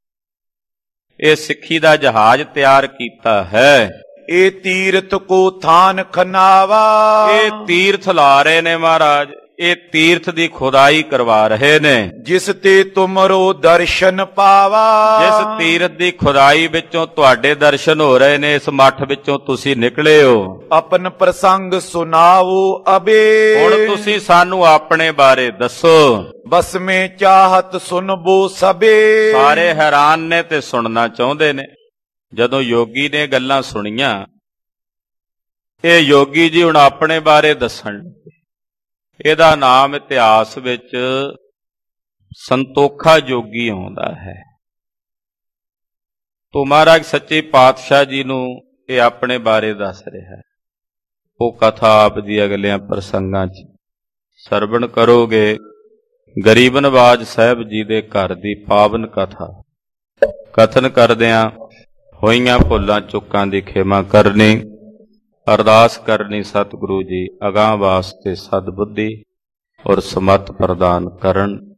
ਇਹ ਸਿੱਖੀ ਦਾ ਜਹਾਜ਼ ਤਿਆਰ ਕੀਤਾ ਹੈ। ਇਹ ਤੀਰਥ ਕੋ ਥਾਨ ਖਨਾਵਾ। ਇਹ ਤੀਰਥ ਲਾ ਰਹੇ ਨੇ ਮਹਾਰਾਜ, ਇਹ ਤੀਰਥ ਦੀ ਖੁਦਾਈ ਕਰਵਾ ਰਹੇ ਨੇ। ਜਿਸ ਤੇ ਤੁਮਰੋ ਦਰਸ਼ਨ ਪਾਵਾ। ਜਿਸ ਤੀਰਥ ਦੀ ਖੁਦਾਈ ਵਿੱਚੋਂ ਤੁਹਾਡੇ ਦਰਸ਼ਨ ਹੋ ਰਹੇ ਨੇ, ਇਸ ਮੱਠ ਵਿੱਚੋਂ ਤੁਸੀਂ ਨਿਕਲੇ ਹੋ। ਆਪਨ ਪ੍ਰਸੰਗ ਸੁਣਾਓ ਅਬੇ। ਹੁਣ ਤੁਸੀਂ ਸਾਨੂੰ ਆਪਣੇ ਬਾਰੇ ਦੱਸੋ। ਬਸ ਮੈਂ ਚਾਹਤ ਸੁਨਬੋ ਸਬੇ। ਸਾਰੇ ਹੈਰਾਨ ਨੇ ਤੇ ਸੁਣਨਾ ਚਾਹੁੰਦੇ ਨੇ। ਜਦੋਂ ਯੋਗੀ ਨੇ ਗੱਲਾਂ ਸੁਣੀਆਂ, ਇਹ ਯੋਗੀ ਜੀ ਹੁਣ ਆਪਣੇ ਬਾਰੇ ਦੱਸਣ ਲੱਗੇ। ਇਹਦਾ ਨਾਮ ਇਤਿਹਾਸ ਵਿੱਚ ਸੰਤੋਖਾ ਜੋਗੀ ਆਉਂਦਾ ਹੈ। ਤੋ ਮਹਾਰਾਜ ਸੱਚੇ ਪਾਤਸ਼ਾਹ ਜੀ ਨੂੰ ਇਹ ਆਪਣੇ ਬਾਰੇ ਦੱਸ ਰਿਹਾ ਹੈ। ਉਹ ਕਥਾ ਆਪ ਦੀ ਅਗਲਿਆਂ ਪ੍ਰਸੰਗਾਂ 'ਚ ਸਰਵਣ ਕਰੋਗੇ। ਗਰੀਬ ਨਵਾਜ ਸਾਹਿਬ ਜੀ ਦੇ ਘਰ ਦੀ ਪਾਵਨ ਕਥਾ ਕਥਨ ਕਰਦਿਆਂ ਹੋਈਆਂ ਭੁੱਲਾਂ ਚੁੱਕਾਂ ਦੀ ਖਿਮਾ ਕਰਨੀ, ਅਰਦਾਸ ਕਰਨੀ ਸਤਿਗੁਰੂ ਜੀ ਅਗਾਂਹ ਵਾਸਤੇ ਸਦਬੁੱਧੀ ਔਰ ਸਮਤ ਪ੍ਰਦਾਨ ਕਰਨ।